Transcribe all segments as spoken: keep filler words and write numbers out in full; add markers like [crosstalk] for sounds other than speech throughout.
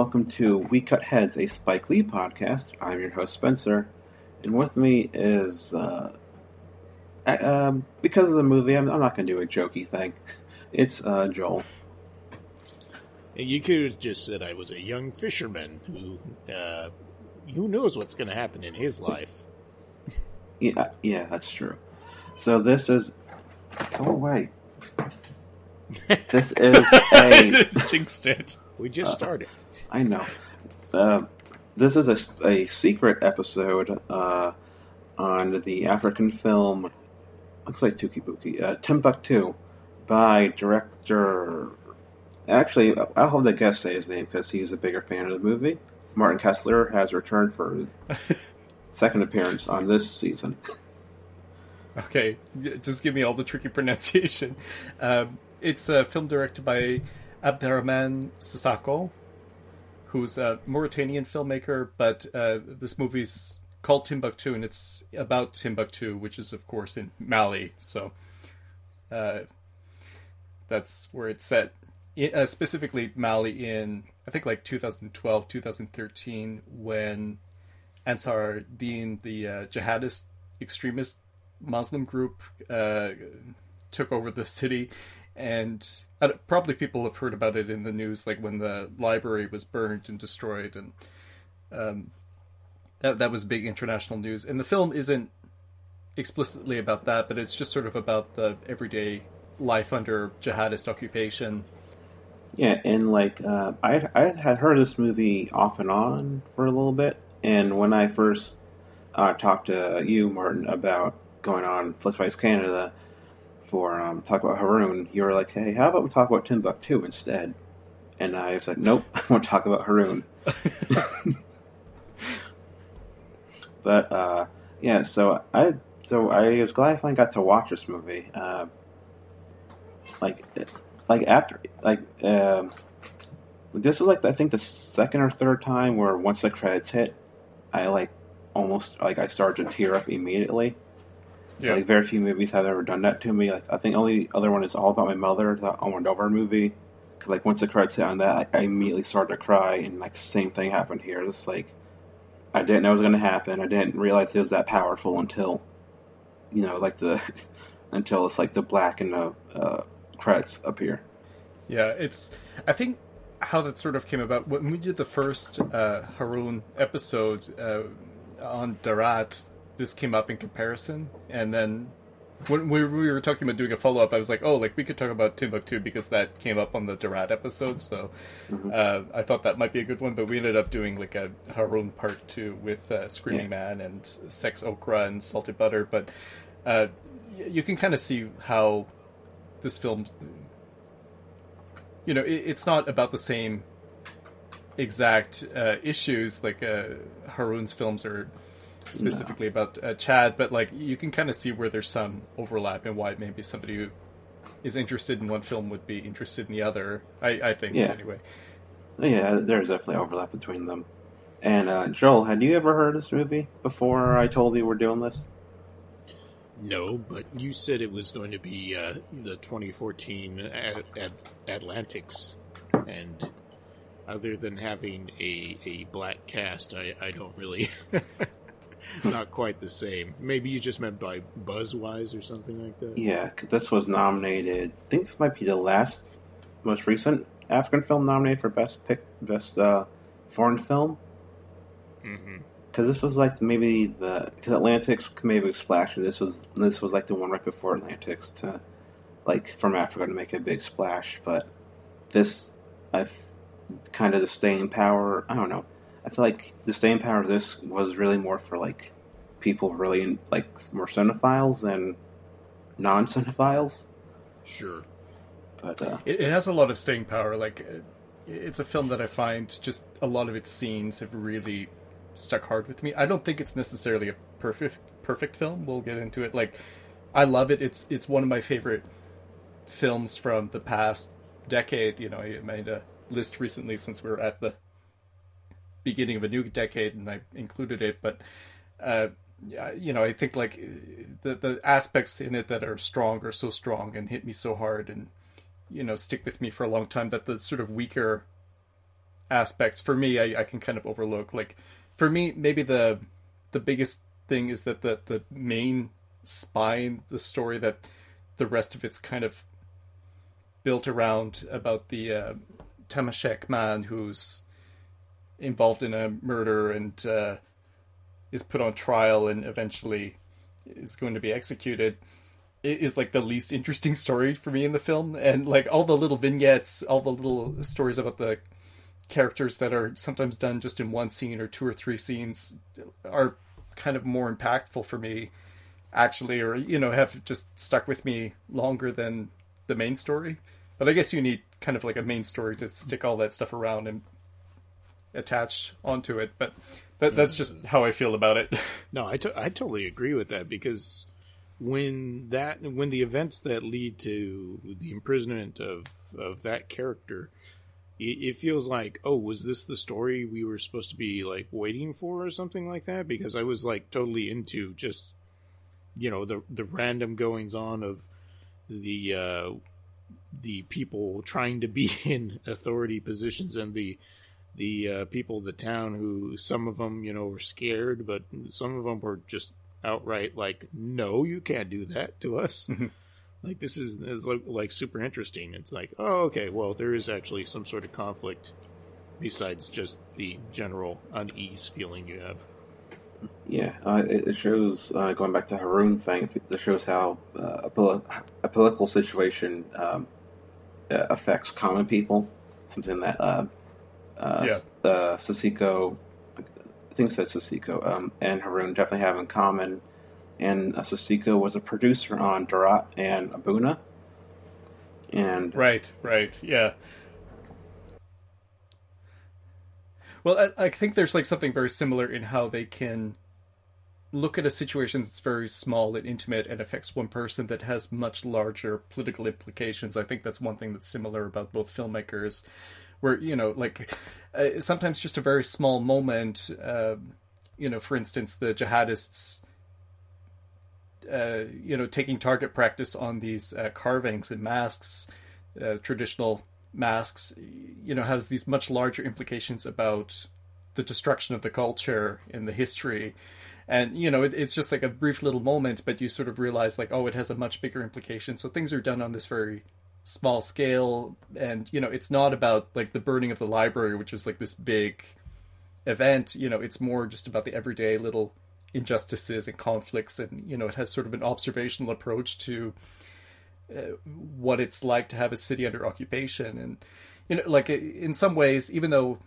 welcome to We Cut Heads, a Spike Lee podcast. I'm your host, Spencer, and with me is, uh, uh because of the movie, I'm, I'm not going to do a jokey thing. It's uh, Joel. You could have just said I was a young fisherman who, uh, who knows what's going to happen in his life. Yeah, yeah, that's true. So this is, go away. This is a... Jinxed it. We just uh, started. I know. Uh, this is a, a secret episode uh, on the African film, looks like Tukibuki, uh, Timbuktu, by director... Actually, I'll have the guest say his name because he's a bigger fan of the movie. Martin Kessler has returned for second appearance on this season. Okay, just give me all the tricky pronunciation. Um, it's a film directed by Abderrahmane Sissako, who's a Mauritanian filmmaker, but uh, this movie's called Timbuktu, and it's about Timbuktu, which is, of course, in Mali. So uh, that's where it's set. Uh, specifically Mali in, I think, like twenty twelve, twenty thirteen, when Ansar Dine, the uh, jihadist extremist Muslim group, uh, took over the city. And uh, probably people have heard about it in the news, like when the library was burned and destroyed. And um, that, that was big international news. And the film isn't explicitly about that, but it's just sort of about the everyday life under jihadist occupation. Yeah, and like uh, I I had heard this movie off and on for a little bit, and when I first uh, talked to you, Martin, about going on Flixwise Canada for um, talk about Haroun, you were like, "Hey, how about we talk about Timbuktu instead?" And I was like, "Nope, I want to talk about Haroun." But uh, yeah, so I so I was glad I finally got to watch this movie. Uh, like. Like after, like, um, this was like I think the second or third time where once the credits hit, I like almost like I started to tear up immediately. Yeah. Like very few movies have ever done that to me. Like I think only other one is All About My Mother, the Almodovar movie. Cause like once the credits hit on that, I, I immediately started to cry, and like the same thing happened here. It's like I didn't know it was going to happen. I didn't realize it was that powerful until, you know, like the until it's like the black and the. Uh, credits appear. Yeah, it's... I think how that sort of came about, when we did the first uh, Haroun episode uh, on Darat, this came up in comparison, and then when we, we were talking about doing a follow-up, I was like, oh, like, we could talk about Timbuktu because that came up on the Darat episode, so mm-hmm. uh, I thought that might be a good one, but we ended up doing, like, a Haroun part two with uh, Screaming yeah. Man and Sex Okra and Salted Butter, but uh, you can kind of see how this film, you know, it, it's not about the same exact uh, issues like uh, Haroun's films are specifically no. about uh, Chad, but like you can kind of see where there's some overlap and why maybe somebody who is interested in one film would be interested in the other. I, I think, yeah. anyway. Yeah, there's definitely overlap between them. And uh, Joel, had you ever heard of this movie before I told you we're doing this? No, but you said it was going to be uh, the twenty fourteen Ad- Ad- Atlantics, and other than having a, a black cast, I, I don't really... Not quite the same. Maybe you just meant by buzz-wise or something like that? Yeah, because this was nominated... I think this might be the last, most recent African film nominated for Best Pick, Best uh, Foreign Film. Mm-hmm. Because this was like maybe the because Atlantics maybe Splash. This was this was like the one right before Atlantics to like from Africa to make a big splash. But this, I've kind of the staying power. I don't know. I feel like the staying power of this was really more for like people really like more cinephiles than non-cinephiles. Sure. But uh, it, it has a lot of staying power. Like it's a film that I find just a lot of its scenes have really stuck hard with me. I don't think it's necessarily a perfect perfect film. We'll get into it. Like, I love it. It's it's one of my favorite films from the past decade. You know, I made a list recently since we were at the beginning of a new decade, and I included it. But uh, you know, I think like the the aspects in it that are strong are so strong and hit me so hard, and you know, stick with me for a long time. That the sort of weaker aspects for me I, I can kind of overlook. Like for me, maybe the the biggest thing is that the the main spine, the story that the rest of it's kind of built around about the uh, Tamashek man who's involved in a murder and uh, is put on trial and eventually is going to be executed, it is like the least interesting story for me in the film. And like all the little vignettes, all the little stories about the characters that are sometimes done just in one scene or two or three scenes are kind of more impactful for me actually, or you know, have just stuck with me longer than the main story. But I guess you need kind of like a main story to stick all that stuff around and attach onto it. But that, that's just how I feel about it. No, I, to- I totally agree with that, because when that when the events that lead to the imprisonment of, of that character, it, it feels like, oh, was this the story we were supposed to be like waiting for or something like that? Because I was like totally into just, you know, the the random goings on of the uh, the people trying to be in authority positions, and the the uh, people of the town who, some of them, you know, were scared, but some of them were just outright like, no, you can't do that to us. Like, this is, is like, like super interesting. It's like, oh, okay, well, there is actually some sort of conflict besides just the general unease feeling you have. Yeah, uh, it, it shows, uh, going back to Haroon thing, it shows how uh, a, poli- a political situation um, uh, affects common people. Something that uh, uh, Yeah. uh, Sasiko, I think it said Sasiko, um, and Haroon definitely have in common. And uh, Sasiko was a producer on Darat and Abuna. And Right, right, yeah. Well, I, I think there's like something very similar in how they can look at a situation that's very small and intimate and affects one person that has much larger political implications. I think that's one thing that's similar about both filmmakers, where, you know, like uh, sometimes just a very small moment, uh, you know, for instance, the jihadists, uh, you know, taking target practice on these uh, carvings and masks, uh, traditional masks, you know, has these much larger implications about the destruction of the culture and the history. And, you know, it, it's just like a brief little moment, but you sort of realize like, oh, it has a much bigger implication. So things are done on this very small scale. And, you know, it's not about like the burning of the library, which is like this big event. You know, it's more just about the everyday little injustices and conflicts. And, you know, it has sort of an observational approach to Uh, what it's like to have a city under occupation. And, you know, like in some ways, even though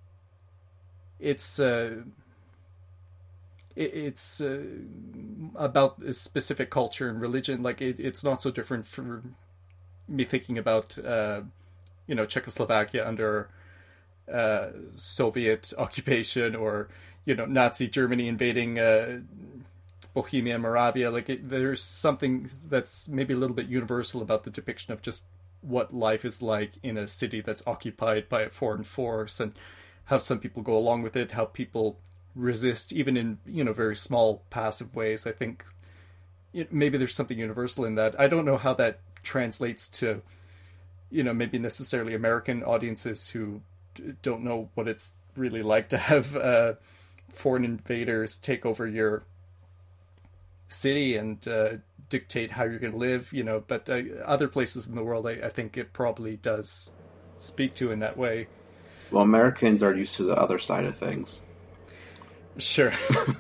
it's uh, it, it's uh, about a specific culture and religion, like it, it's not so different from me thinking about uh, you know, Czechoslovakia under uh, Soviet occupation, or, you know, Nazi Germany invading uh, Bohemia and Moravia. Like it, there's something that's maybe a little bit universal about the depiction of just what life is like in a city that's occupied by a foreign force, and how some people go along with it, how people resist, even in, you know, very small passive ways. I think it, maybe there's something universal in that. I don't know how that translates to, you know, maybe necessarily American audiences who d- don't know what it's really like to have uh, foreign invaders take over your city and uh, dictate how you're going to live, you know, but uh, other places in the world, I, I think it probably does speak to in that way. Well, Americans are used to the other side of things. Sure.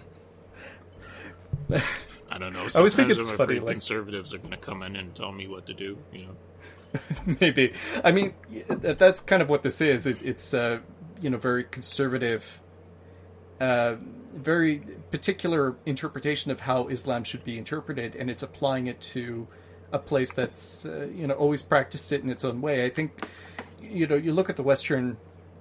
I don't know. Sometimes I always think it's I'm funny, afraid like- conservatives are going to come in and tell me what to do, you know. Maybe. I mean, that's kind of what this is. It, it's, uh, you know, very conservative, uh, very particular interpretation of how Islam should be interpreted, and it's applying it to a place that's, uh, you know, always practiced it in its own way. I think, you know, you look at the Western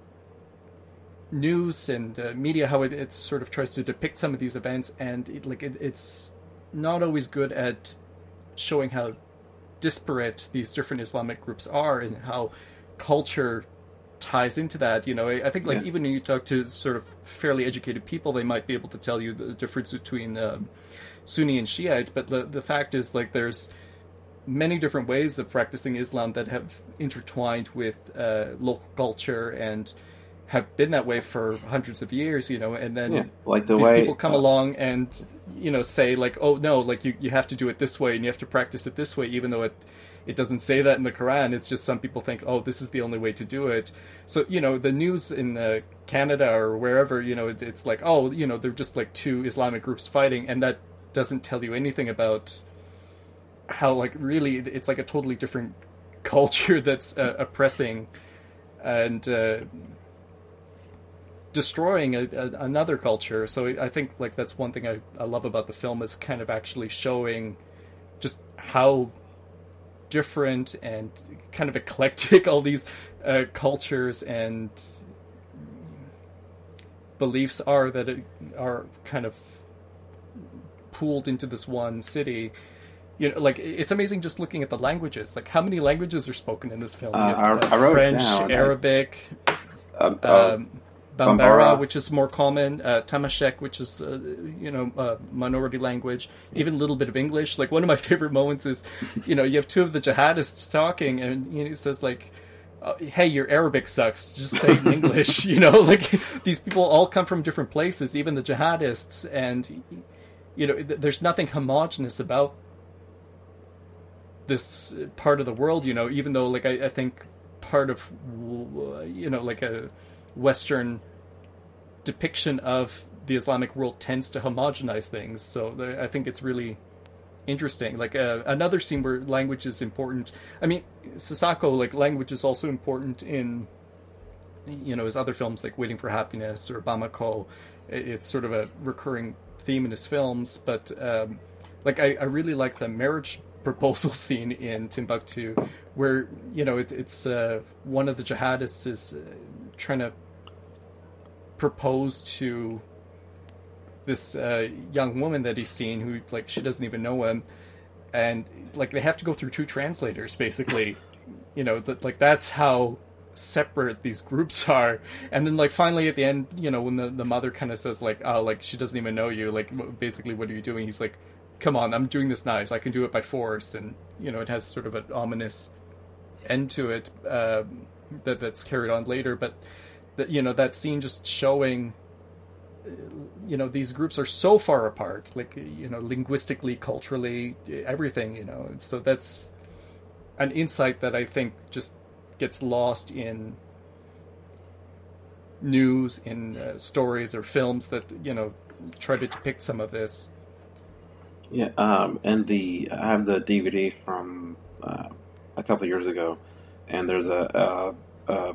news and uh, media, how it, it sort of tries to depict some of these events, and it, like it, it's not always good at showing how disparate these different Islamic groups are and how culture ties into that. You know, I, I think like Yeah. even when you talk to sort of fairly educated people, they might be able to tell you the difference between um, Sunni and Shiite, but the the fact is, like, there's many different ways of practicing Islam that have intertwined with uh, local culture and have been that way for hundreds of years, you know, and then Yeah, like the these way people come uh, along and, you know, say like, oh no, like you, you have to do it this way and you have to practice it this way, even though it it doesn't say that in the Quran. It's just some people think, oh, this is the only way to do it. So, you know, the news in uh, Canada or wherever, you know, it, it's like, oh, you know, they're just like two Islamic groups fighting, and that doesn't tell you anything about how, like, really it's like a totally different culture that's uh, oppressing and uh, destroying a, a, another culture. So I think like that's one thing I, I love about the film, is kind of actually showing just how different and kind of eclectic all these uh, cultures and beliefs are that it, are kind of pooled into this one city. You know, like, it's amazing just looking at the languages. Like, how many languages are spoken in this film? Uh, You have, I- I wrote it French, down. Arabic, uh, uh, um, Bambara, Bambara. which is more common, uh, Tamashek, which is, uh, you know, uh, minority language, even a little bit of English. Like, one of my favorite moments is, you know, you have two of the jihadists talking, and you know, he says, like, uh, hey, your Arabic sucks, just say it in English, you know? Like, these people all come from different places, even the jihadists, and, you know, th- there's nothing homogenous about this part of the world, you know, even though, like, I, I think part of, you know, like a Western depiction of the Islamic world tends to homogenize things. So the, I think it's really interesting. Like uh, another scene where language is important. I mean, Sasako, like, language is also important in, you know, his other films like Waiting for Happiness or Bamako. It's sort of a recurring theme in his films. But um, like, I, I really like the marriage proposal scene in Timbuktu, where, you know, it, it's uh, one of the jihadists is uh, trying to propose to this uh, young woman that he's seen, who, like, she doesn't even know him, and like they have to go through two translators, basically. You know, that, like, that's how separate these groups are. And then, like, finally at the end, you know, when the, the mother kind of says, like, oh, like, she doesn't even know you, like, basically, what are you doing? He's like, come on, I'm doing this nice, I can do it by force. And, you know, it has sort of an ominous end to it um, that that's carried on later. But that, you know, that scene just showing, you know, these groups are so far apart, like, you know, linguistically, culturally, everything, you know. And so that's an insight that I think just gets lost in news, in uh, stories or films that, you know, try to depict some of this. Yeah, um, and the I have the D V D from uh, a couple years ago, and there's a a a,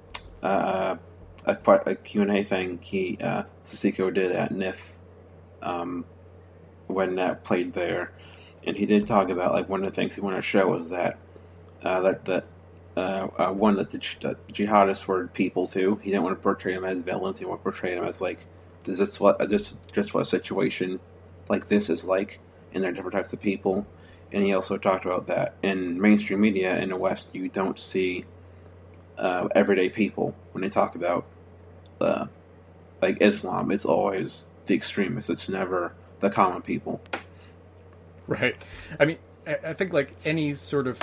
a, a, quite a Q and A thing he uh, Sasiko did at N I F um, when that played there, and he did talk about, like, one of the things he wanted to show was that uh, that that uh, uh, one that the, the jihadists were people too. He didn't want to portray them as villains. He wanted to portray them as, like, this is what just just what a situation like this is like, and there are different types of people. And he also talked about that in mainstream media in the West, you don't see uh, everyday people when they talk about uh, like Islam. It's always the extremists. It's never the common people. Right. I mean, I think, like, any sort of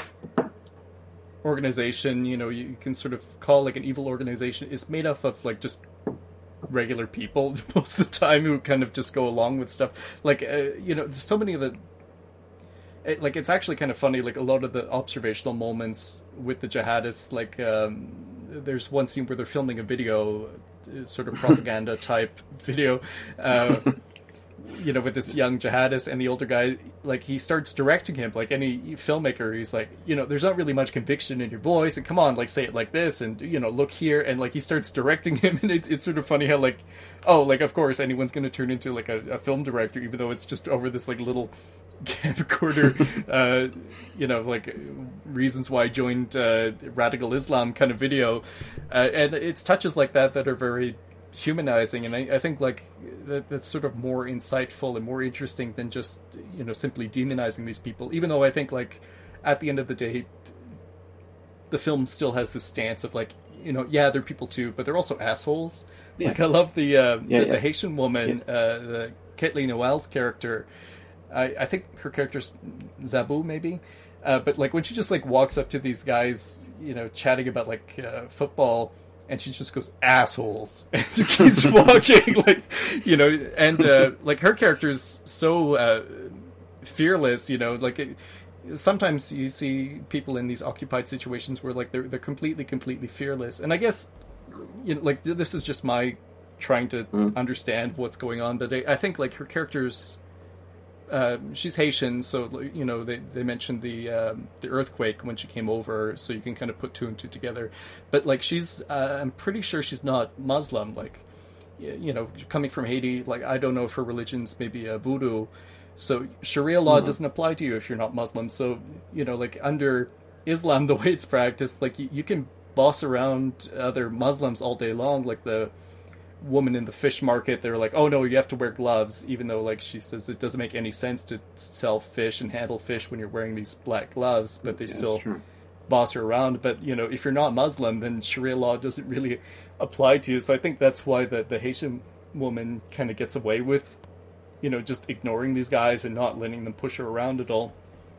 organization, you know, you can sort of call, like, an evil organization, is made up of, like, just regular people most of the time who kind of just go along with stuff. Like, uh, you know, so many of the, it, like, it's actually kind of funny, like, a lot of the observational moments with the jihadists, like, um, there's one scene where they're filming a video, sort of propaganda type video, uh, you know, with this young jihadist, and the older guy, like, he starts directing him like any filmmaker. He's like, you know, there's not really much conviction in your voice, and come on, like, say it like this, and, you know, look here, and, like, he starts directing him, and it, it's sort of funny how, like, oh, like, of course anyone's going to turn into, like, a, a film director, even though it's just over this, like, little camcorder, uh, you know, like, reasons why I joined uh, Radical Islam kind of video, uh, and it's touches like that that are very humanizing, and I, I think, like, that, that's sort of more insightful and more interesting than just, you know, simply demonizing these people, even though I think, like, at the end of the day, the film still has this stance of, like, you know, yeah, they're people too, but they're also assholes. Yeah. Like, I love the uh, yeah, the, yeah. the Haitian woman, yeah. uh, the Kathleen Noel's character. I, I think her character's Zabu, maybe. Uh, but, like, when she just, like, walks up to these guys, you know, chatting about, like, uh, football, and she just goes, assholes, and she keeps walking, like, you know, and uh, like her character's so uh, fearless, you know, like it, sometimes you see people in these occupied situations where like they're they're completely completely fearless, and I guess, you know, like this is just my trying to mm. understand what's going on, but I, I think like her character's. Uh, she's Haitian, so you know they, they mentioned the um, the earthquake when she came over, so you can kind of put two and two together. But like she's, uh, I'm pretty sure she's not Muslim. Like, you know, coming from Haiti, like I don't know if her religion's maybe a voodoo, so Sharia law mm-hmm. doesn't apply to you if you're not Muslim. So you know, like under Islam, the way it's practiced, like you, you can boss around other Muslims all day long, like the woman in the fish market. They're like, oh no, you have to wear gloves, even though like she says it doesn't make any sense to sell fish and handle fish when you're wearing these black gloves, but they yeah, still boss her around. But you know, if you're not Muslim, then Sharia law doesn't really apply to you. So I think that's why the, the Haitian woman kind of gets away with, you know, just ignoring these guys and not letting them push her around at all.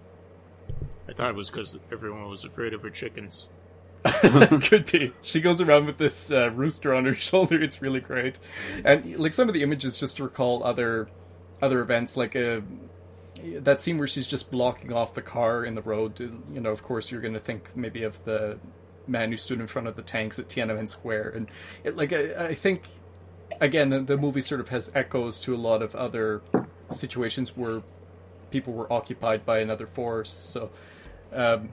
I thought it was because everyone was afraid of her chickens. Could be. She goes around with this uh, rooster on her shoulder. It's really great, and like some of the images just recall other other events, like a that scene where she's just blocking off the car in the road. You know, of course, you're going to think maybe of the man who stood in front of the tanks at Tiananmen Square, and it, like I, I think again the, the movie sort of has echoes to a lot of other situations where people were occupied by another force. So. Um,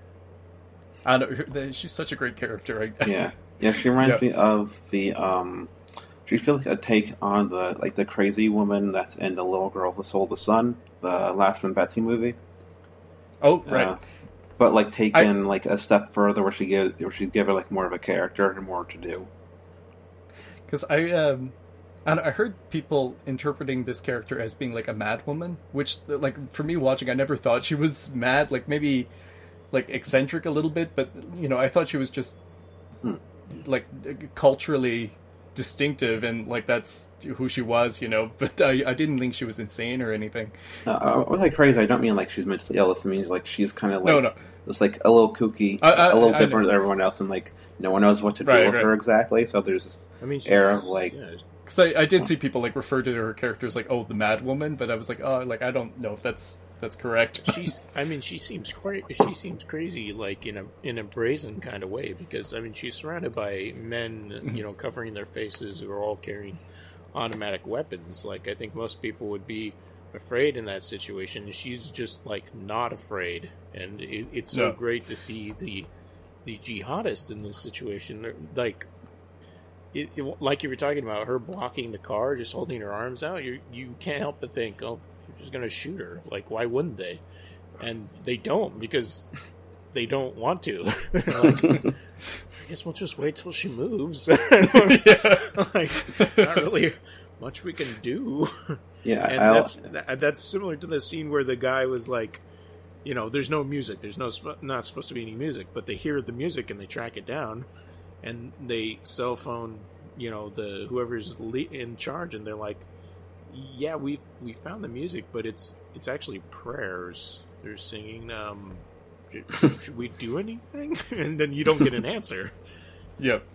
I don't know, she's such a great character. I, yeah, yeah. She reminds yeah. me of the. Um, she feels like a take on the like the crazy woman that's in The Little Girl Who Sold the Sun, the Lashman Betty movie. Oh, right. Uh, but like taken I, like a step further, where she gives where she's given like more of a character and more to do. Because I um, and I heard people interpreting this character as being like a mad woman, which like for me watching, I never thought she was mad. Like maybe. Like eccentric a little bit, but you know, I thought she was just hmm. like culturally distinctive, and like that's who she was, you know. But I, I didn't think she was insane or anything. Uh, when I say crazy, I don't mean like she's mentally ill. It means like she's kind of like no, no. just like a little kooky, I, I, a little I, different I than everyone else, and like no one knows what to do right, with right. her exactly. So there's this I mean, air of like. Yeah. Because I, I did see people like refer to her character as like, oh, the mad woman, but I was like, oh, like I don't know if that's that's correct. She's, I mean, she seems cra- she seems crazy, like in a in a brazen kind of way, because I mean, she's surrounded by men, you know, covering their faces who are all carrying automatic weapons. Like I think most people would be afraid in that situation. She's just like not afraid, and it, it's so no. great to see the the jihadists in this situation. They're, like. It, it, like you were talking about, her blocking the car, just holding her arms out, you you can't help but think, oh, you're just going to shoot her. Like, why wouldn't they? And they don't, because they don't want to. Like, I guess we'll just wait till she moves. Yeah. Like, not really much we can do. Yeah, and I'll... that's that, that's similar to the scene where the guy was like, you know, there's no music, there's no not supposed to be any music, but they hear the music and they track it down. And they cell phone, you know, the whoever's in charge, and they're like, "Yeah, we we found the music, but it's it's actually prayers they're singing. Um, should, should we do anything?" And then you don't get an answer. Yep.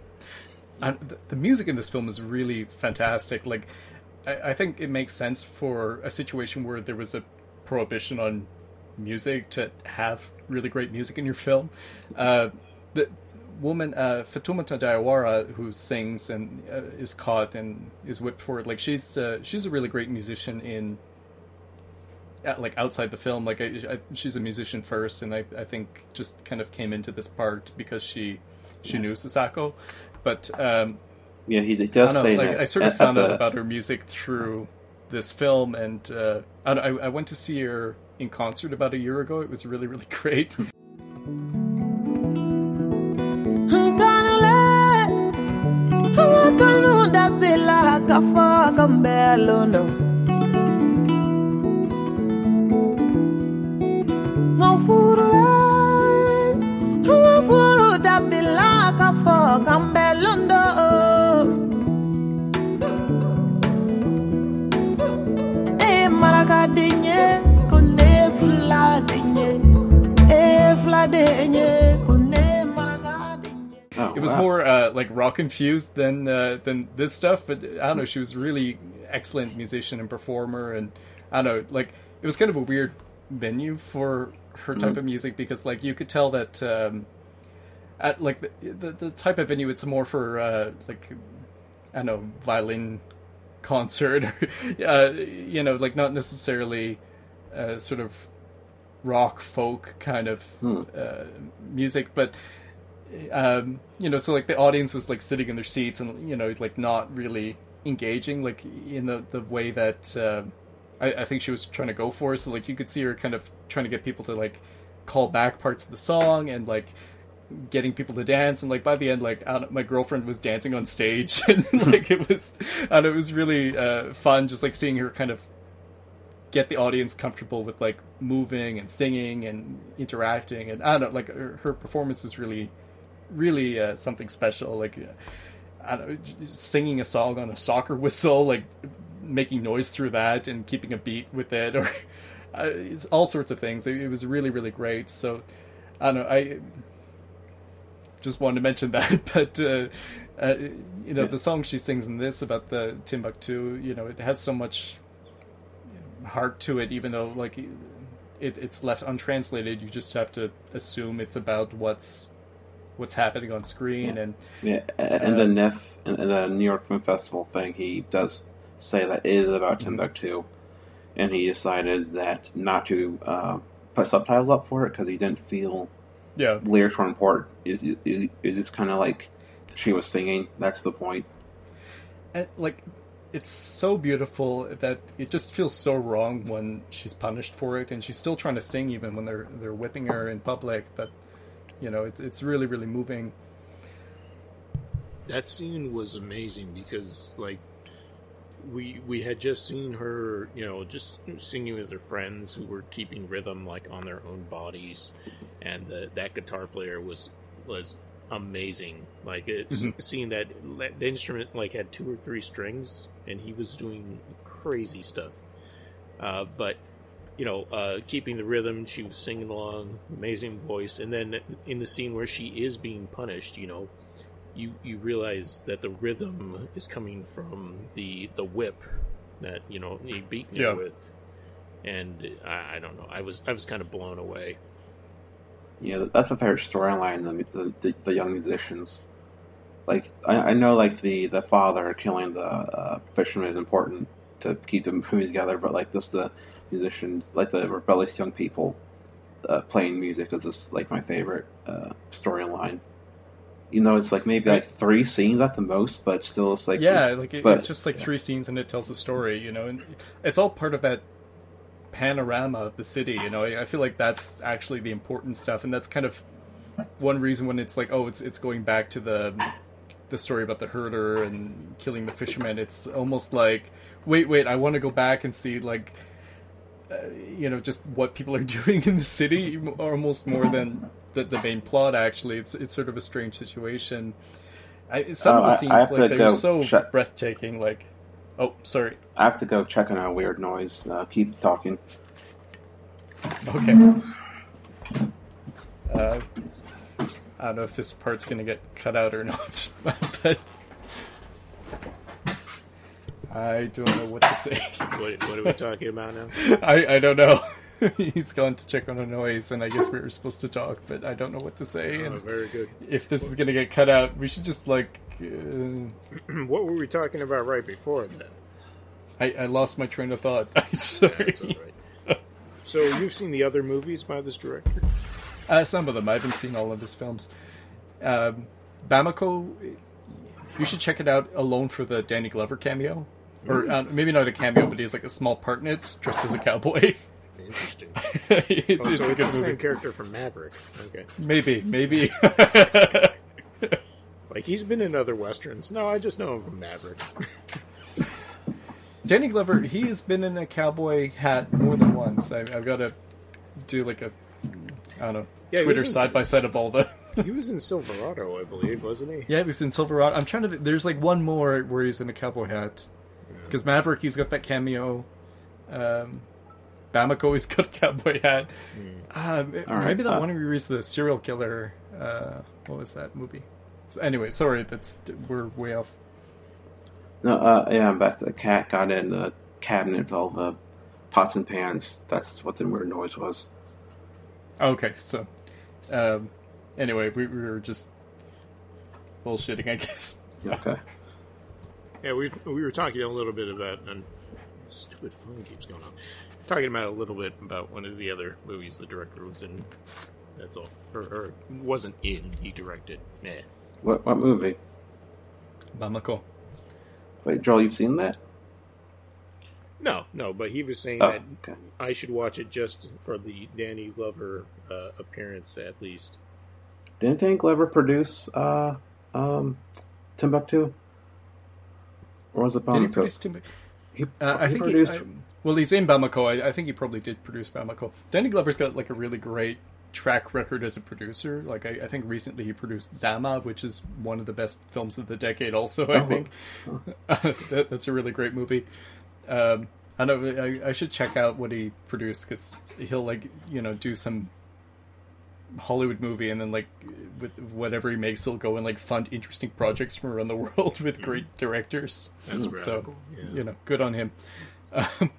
And the, the music in this film is really fantastic. Like, I, I think it makes sense for a situation where there was a prohibition on music to have really great music in your film. Uh, the woman uh, Fatoumata Diawara, who sings and uh, is caught and is whipped for it, like she's uh, she's a really great musician in uh, like outside the film. Like I, I, she's a musician first, and I, I think just kind of came into this part because she she yeah. knew Sasako. But um, yeah, he does I say know, like, that. I sort of at, found at out the... about her music through this film, and uh, I, I went to see her in concert about a year ago. It was really really great. Oh, it was wow. more uh, like rock infused than uh, than this stuff. But I don't know. She was really excellent musician and performer, and I don't know. Like it was kind of a weird venue for her type Mm-hmm. of music because like you could tell that um, at like the, the the type of venue it's more for uh, like I don't know violin concert, or, uh, you know, like not necessarily uh, sort of rock folk kind of Hmm. uh, music, but um, you know, so like the audience was like sitting in their seats and you know, like not really engaging, like in the the way that uh, I, I think she was trying to go for. So like you could see her kind of trying to get people to like call back parts of the song and like getting people to dance, and like by the end, like I don't, my girlfriend was dancing on stage, and like it was, and it was really uh, fun, just like seeing her kind of get the audience comfortable with like moving and singing and interacting, and I don't know, like her, her performance is really, really uh, something special. Like I don't know, singing a song on a soccer whistle, like making noise through that and keeping a beat with it, or uh, it's all sorts of things. It, it was really, really great. So I don't know, I just wanted to mention that, but uh, uh, you know, the song she sings in this about the Timbuktu, you know, it has so much heart to it, even though like it, it's left untranslated. You just have to assume it's about what's what's happening on screen. Yeah. And Yeah, and uh, the N I F and the New York Film Festival thing, he does say that it is about Timbuktu, and he decided that not to uh, put subtitles up for it because he didn't feel yeah, lyrics were important. Is is is just kind of like she was singing. That's the point. and like it's so beautiful that it just feels so wrong when she's punished for it, and she's still trying to sing even when they're they're whipping her in public. But you know, it, it's really, really moving. That scene was amazing because, like, we we had just seen her, you know, just singing with her friends who were keeping rhythm, like, on their own bodies, and the, that guitar player was was amazing. Like, it, Mhm. seeing that the instrument like had two or three strings, and he was doing crazy stuff. Uh, but you know, uh, keeping the rhythm, she was singing along, amazing voice, and then in the scene where she is being punished, you know, you you realize that the rhythm is coming from the the whip that, you know, he beat me Yeah. with, and I, I don't know, I was I was kind of blown away. Yeah, that's a favorite storyline. The, the the young musicians, like I, I know, like the, the father killing the uh, fisherman is important to keep the movie together, but like just the musicians, like the rebellious young people uh, playing music, is just like my favorite uh, storyline. You know, it's like maybe like three scenes at the most, but still, it's like Yeah, like it, but- it's just like three scenes and it tells a story, you know, and it's all part of that panorama of the city, you know. I I feel like that's actually the important stuff, and that's kind of one reason when it's like, oh, it's it's going back to the the story about the herder and killing the fisherman. It's almost like, wait, wait, I want to go back and see like, uh, you know, just what people are doing in the city, almost more than the, the main plot. Actually, it's it's sort of a strange situation. I, some Oh, of the I- scenes, I have like to they're go so check- breathtaking. Like, oh, sorry. I have to go check on a weird noise. Uh, keep talking. Okay. Uh, I don't know if this part's gonna get cut out or not, but I don't know what to say. What, what are we talking about now? I, I don't know. He's gone to check on a noise, and I guess we were supposed to talk, but I don't know what to say. Oh, And very good. if this is gonna get cut out, we should just like. Uh, What were we talking about right before that? I, I lost my train of thought. I'm sorry. That's all right. So you've seen the other movies by this director? Uh, some of them. I haven't seen all of his films. Um, Bamako, you should check it out alone for the Danny Glover cameo. Or uh, maybe not a cameo, but he has like a small part in it, dressed as a cowboy. Interesting. It- Oh, it's so a it's good the same movie. character from Maverick. Okay. Maybe, maybe. It's like he's been in other westerns. No, I just know him from Maverick. Danny Glover, he has been in a cowboy hat more than once. I, I've got to do like a, I don't know, Yeah, he Twitter was in- side by side of all the. He was in Silverado, I believe, wasn't he? Yeah, he was in Silverado. I'm trying to. Th- there's like one more where he's in a cowboy hat. Because Maverick, he's got that cameo. Um, Bamako, he's got a cowboy hat. Um, All right, maybe that uh, one where he's the serial killer. Uh, what was that movie? So anyway, sorry, that's we're way off. No, uh, yeah, I'm back to the cat got in the cabinet with all the pots and pans. That's what the weird noise was. Okay, so um, anyway, we, we were just bullshitting, I guess. Okay. Yeah, we we were talking a little bit about, and stupid phone keeps going off. Talking about a little bit about one of the other movies the director was in. That's all, or, or wasn't in. He directed. Nah. What what movie? Bamako. Wait, Joel, you've seen that? No, no, but he was saying Oh, that okay. I should watch it just for the Danny Glover uh, appearance, at least. Didn't Danny Glover produce uh, um, Timbuktu? Or was it Bamako? Did he produce Timbuktu? He, Uh, I he think produced. he, I, well, he's in Bamako. I, I think he probably did produce Bamako. Danny Glover's got like a really great track record as a producer. Like I, I think recently he produced Zama, which is one of the best films of the decade. Also, I Oh. think that, that's a really great movie. Um, I know I, I should check out what he produced because he'll like you know do some Hollywood movie and then like with whatever he makes, he'll go and like fund interesting projects from around the world with great directors. That's So radical. Yeah. you know, good on him. Um,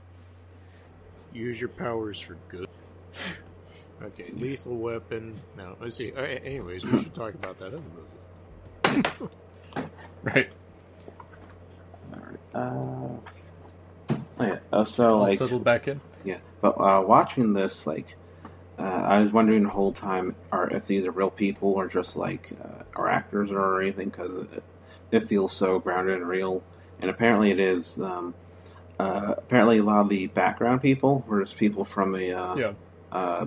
Use your powers for good. Okay, Lethal Weapon. No, let's see. Uh, anyways, we should talk about that other movie. right. All right. Uh, oh, yeah. Oh, so I'll like settle back in. yeah, but uh, watching this, like, uh, I was wondering the whole time, are if these are real people or just like uh, are actors or anything, because it, it feels so grounded and real. And apparently it is. Um, uh, apparently a lot of the background people were just people from a uh, Yeah. uh,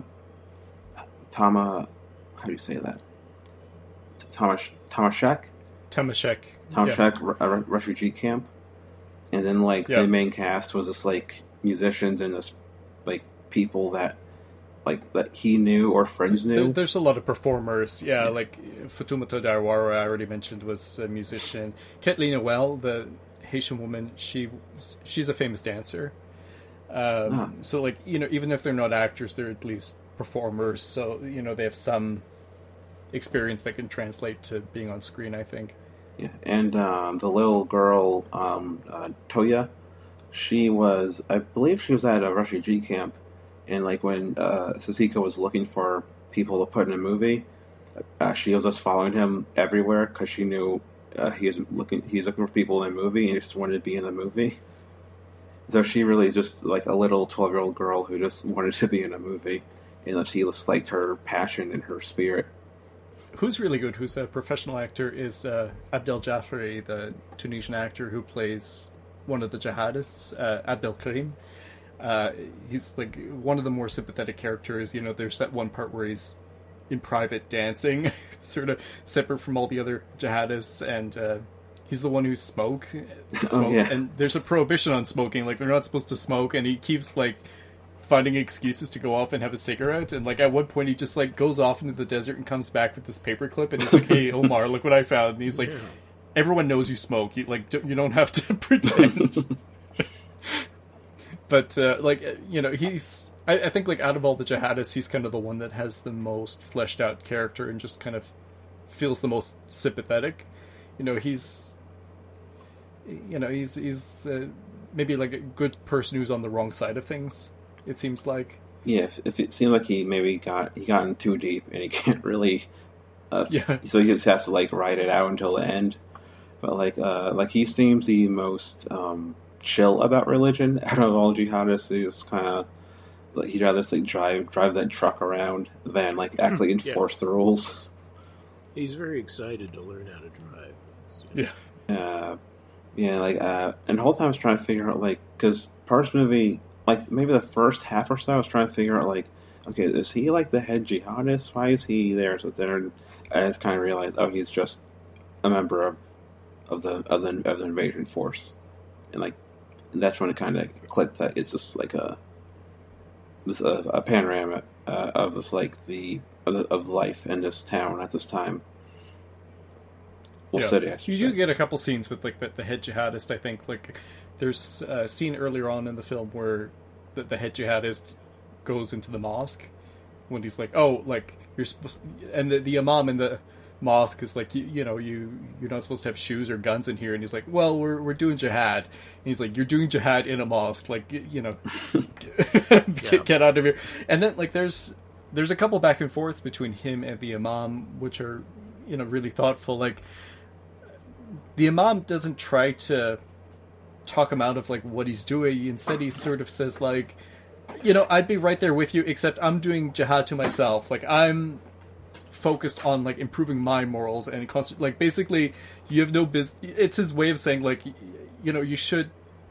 Tama. How do you say that? Tamash Tamashek. Tamashek. Tamashek re- uh, re- refugee camp, and then like Yeah. the main cast was just like musicians and just like people that like that he knew or friends There, knew. there's a lot of performers. Yeah, like Fatoumata Darwara, I already mentioned, was a musician. Kathleen Noel, the Haitian woman, she she's a famous dancer. Um, Ah. So, like, you know, even if they're not actors, they're at least performers. So, you know, they have some experience that can translate to being on screen, I think. Yeah, and um, the little girl um, uh, Toya, she was, I believe, she was at a refugee camp, and like when uh, Sasika was looking for people to put in a movie, uh, she was just following him everywhere because she knew uh, he was looking, he was looking for people in a movie, and he just wanted to be in a movie. So she really just like a little twelve-year-old girl who just wanted to be in a movie, and she just liked her passion and her spirit. Who's really good, who's a professional actor, is uh, Abdel Jaffari, the Tunisian actor who plays one of the jihadists, uh, Abdel Karim. Uh, he's like one of the more sympathetic characters. You know, there's that one part where he's in private dancing, sort of separate from all the other jihadists, and uh, he's the one who smoke, smokes, Oh, yeah. and there's a prohibition on smoking. Like, they're not supposed to smoke, and he keeps like finding excuses to go off and have a cigarette. And like at one point he just like goes off into the desert and comes back with this paperclip, and he's like, "Hey Omar, look what I found." And he's like, Yeah. "Everyone knows you smoke. You like don't- you don't have to pretend." But uh, like uh, you know, he's I, I think like out of all the jihadists, he's kind of the one that has the most fleshed out character and just kind of feels the most sympathetic. You know, he's you know he's he's uh, maybe like a good person who's on the wrong side of things. It seems like. Yeah, if, if it seemed like he maybe got he got in too deep and he can't really, uh, Yeah. so he just has to like ride it out until the end. But like, uh, like he seems the most um, chill about religion out of all jihadists. He's kind of like he'd rather just like drive drive that truck around than like actually enforce the rules. He's very excited to learn how to drive. It's, you know, Yeah. Uh, yeah, like, uh, and the whole time I was trying to figure out like because part of the movie. Like, maybe the first half or so, I was trying to figure out, like, okay, is he, like, the head jihadist? Why is he there? So then I just kind of realized, oh, he's just a member of of the of the, of the invasion force. And, like, and that's when it kind of clicked that it's just, like, a this a, a panorama uh, of this, like, the of, the of life in this town at this time. Well, Yeah. city, I should You do say. get a couple scenes with like the, the head jihadist. I think like there's a scene earlier on in the film where the, the head jihadist goes into the mosque when he's like, "Oh, like you're supposed," and the, the imam and the mosque is like, you, you know, you you're not supposed to have shoes or guns in here, and he's like, well, we're we're doing jihad, and he's like, you're doing jihad in a mosque, like, you know, get, Yeah. get out of here. And then like there's there's a couple back and forths between him and the imam, which are, you know, really thoughtful. Like, the imam doesn't try to talk him out of like what he's doing. Instead, he sort of says like, you know, I'd be right there with you, except I'm doing jihad to myself. Like, I'm focused on like improving my morals and constant, like, basically you have no business. It's his way of saying like, you know, you should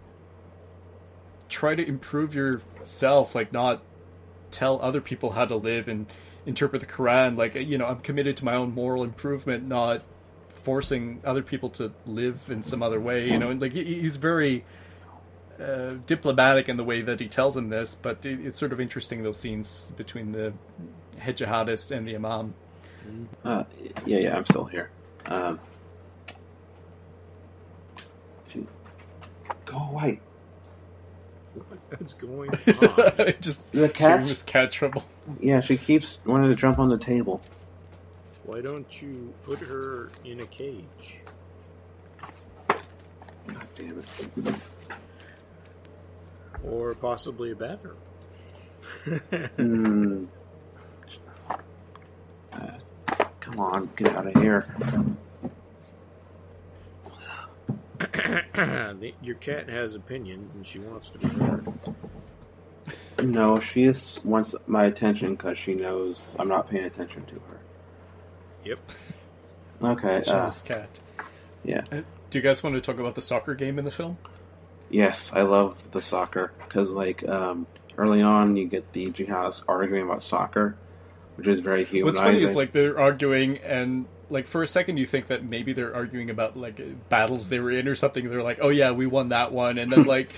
try to improve yourself, like not tell other people how to live and interpret the Quran. Like, you know, I'm committed to my own moral improvement, not forcing other people to live in some other way, you know. And like, he, he's very uh, diplomatic in the way that he tells him this, but it, it's sort of interesting, those scenes between the head jihadist and the imam. Uh, yeah, yeah, I'm still here. Um, she, go away. What's going on? Just The hearing cat's- this cat trouble. Yeah, she keeps wanting to jump on the table. Why don't you put her in a cage? God damn it. Or possibly a bathroom? Hmm. Uh, come on, get out of here. The- Your cat has opinions and she wants to be heard. No, she just wants my attention because she knows I'm not paying attention to her. Yep. Okay, uh, Jealous cat. yeah. Uh, Do you guys want to talk about the soccer game in the film? Yes, I love the soccer because, like, um, early on you get the jihadists arguing about soccer, which is very humanizing. What's funny is like they're arguing, and like for a second you think that maybe they're arguing about like battles they were in or something. They're like, oh yeah, we won that one, and then like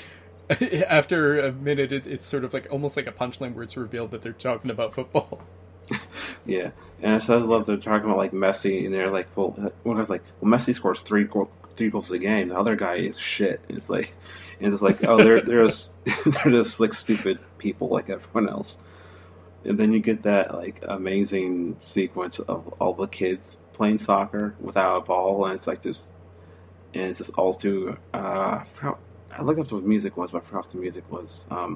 after a minute it, it's sort of like almost like a punchline where it's revealed that they're talking about football. Yeah, and so I love they're talking about like Messi, and they're like, well, one guy's like, well, Messi scores three goal, three goals a game. The other guy is shit. And it's like, and it's like, oh, they're they're just they're just like stupid people like everyone else. And then you get that like amazing sequence of all the kids playing soccer without a ball, and it's like this, and it's just all too. Uh, I, forgot, I looked up what the music was, but I forgot what the music was. Um,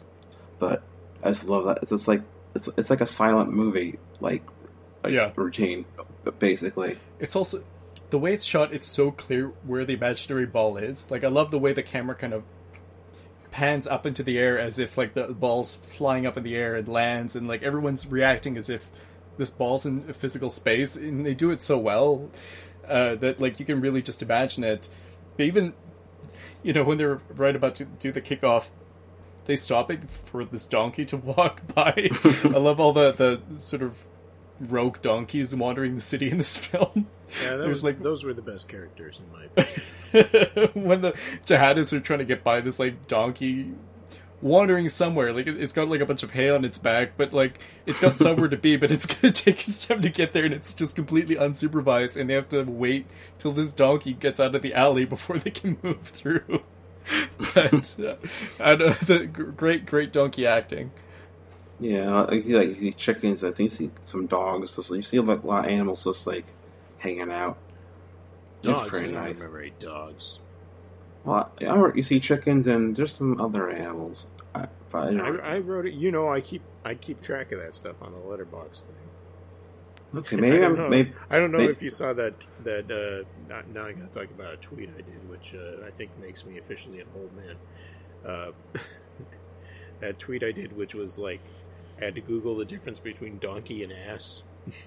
but I just love that. It's just like it's it's like a silent movie, like, like Yeah. routine, basically. It's also the way it's shot. It's so clear where the imaginary ball is. Like, I love the way the camera kind of pans up into the air as if like the ball's flying up in the air and lands, and like everyone's reacting as if this ball's in a physical space, and they do it so well uh, that like you can really just imagine it. They even, you know, when they're right about to do the kickoff, they stop it for this donkey to walk by. I love all the the sort of rogue donkeys wandering the city in this film. Yeah, that There's was, like- those were the best characters in my opinion. When the jihadists are trying to get by this like donkey wandering somewhere, like it- it's got like a bunch of hay on its back, but like it's got somewhere to be, but it's gonna take its time to get there, and it's just completely unsupervised, and they have to wait till this donkey gets out of the alley before they can move through. But uh, I know, the g- great, great donkey acting. Yeah, like you, like you see chickens. I think you see some dogs. Just, you see like a lot of animals just like hanging out. Dogs, It's pretty I don't nice. remember any dogs. Well, I remember you see chickens and there's some other animals. I, but I I, don't, I wrote it. You know, I keep I keep track of that stuff on the letterbox thing. okay, maybe I don't I'm know, maybe I don't know maybe- if you saw that. That uh, now- now I got to talk about a tweet I did, which uh, I think makes me officially an old man. Uh, that tweet I did, which was like, I had to Google the difference between donkey and ass.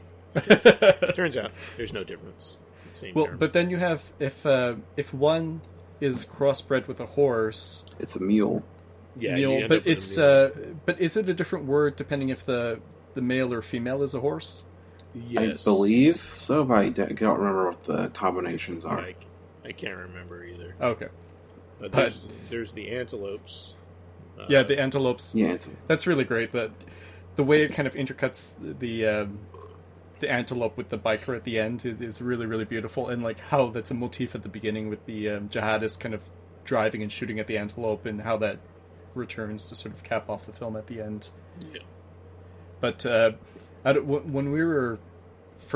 Turns out there's no difference. Same Well, term. but then you have if uh, if one is crossbred with a horse, it's a mule. yeah, you mule, end but up with a it's mule. uh, but is it a different word depending if the the male or female is a horse? yes. I believe so, but I don't don't remember what the combinations are. I, I can't remember either. Okay, But But- there's, there's the antelopes. Uh, yeah, the antelopes. Yeah, it's, That's really great. That the way it kind of intercuts the um, the antelope with the biker at the end is, is really really beautiful, and like how that's a motif at the beginning with the um, jihadist kind of driving and shooting at the antelope, and how that returns to sort of cap off the film at the end. Yeah. But uh, I don't- when when we were first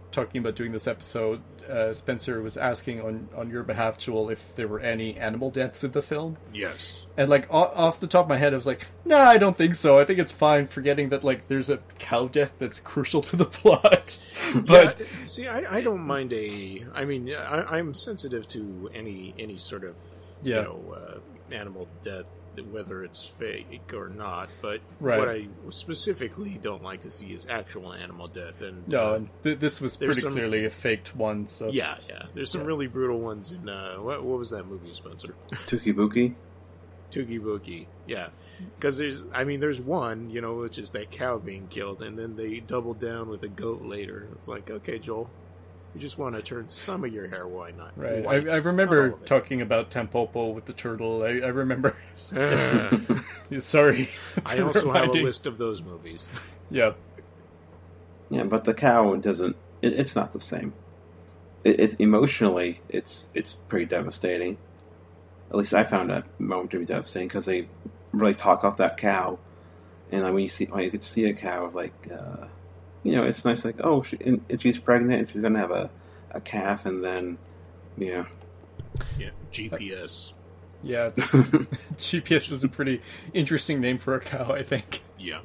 talking about doing this episode, uh, Spencer was asking on, on your behalf, Joel, if there were any animal deaths in the film. Yes. And, like, o- off the top of my head, I was like, nah, I don't think so. I think it's fine, forgetting that, like, there's a cow death that's crucial to the plot. But yeah, see, I, I don't mind a... I mean, I, I'm sensitive to any any sort of, yeah. you know, uh, animal death, whether it's fake or not. But right. what I specifically don't like to see is actual animal death. And no, uh, and th- this was pretty some, clearly a faked one. So yeah, yeah. There's some yeah. really brutal ones in... Uh, what, what was that movie, Spencer? Tukibuki? Tukibuki, yeah. Because there's, I mean, there's one, you know, which is that cow being killed, and then they double down with a goat later. It's like, okay, Joel, you just want to turn some of your hair white, not right. white. I, I remember not talking about Tampopo with the turtle. I, I remember. Uh, Sorry. I also reminding. have a list of those movies. Yeah. Yeah, but the cow doesn't. It, it's not the same. It, it emotionally, it's it's pretty devastating. At least I found that moment to be devastating because they really talk off that cow, and like, when you see when you get to see a cow, like uh, you know, it's nice. Like, oh, she, and, and she's pregnant, and she's gonna have a, a calf, and then yeah, Yeah, G P S. Yeah. G P S is a pretty interesting name for a cow, I think. Yeah.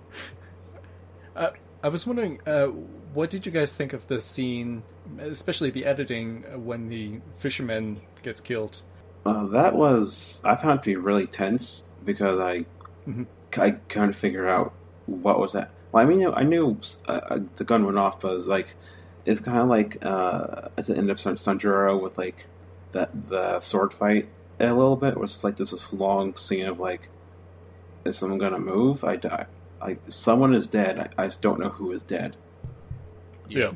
Uh, I was wondering, uh, what did you guys think of the scene, especially the editing, uh, when the fisherman gets killed? Uh, that was I found it to be really tense because I mm-hmm. I couldn't figure out what was that. Well, I mean, I knew uh, the gun went off, but it was like it's kind of like uh, at the end of San- Sanjuro with like that the sword fight a little bit. It was like there's this long scene of like, is someone gonna move? I die. Like someone is dead. I, I just don't know who is dead. Yeah.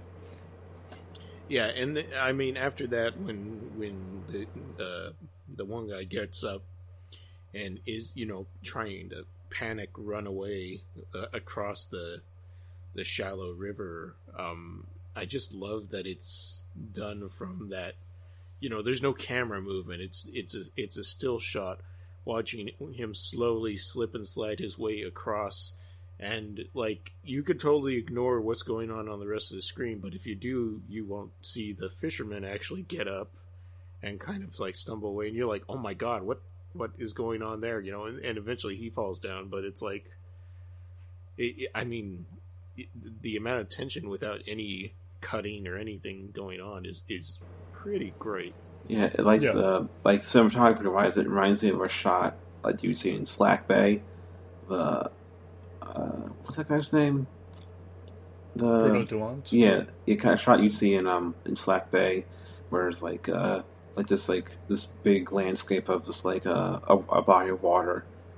Yeah, and the, I mean, after that, when when the uh, the one guy gets up and is, you know, trying to panic run away uh, across the the shallow river, um, I just love that it's done from that. You know, there's no camera movement. It's it's a, it's a still shot, watching him slowly slip and slide his way across. And, like, you could totally ignore what's going on on the rest of the screen, but if you do, you won't see the fisherman actually get up and kind of, like, stumble away, and you're like, oh my god, what what is going on there, you know, and, and eventually he falls down, but it's like, it, it, I mean, it, the amount of tension without any cutting or anything going on is, is pretty great. Yeah, like Yeah. the like cinematography wise, it reminds me of a shot like you see in Slack Bay. The Uh, what's that guy's name? The Bruno Duant? Yeah, the kind of shot you see in um in Slack Bay, where it's like uh like this like this big landscape of just like a a, a body of water.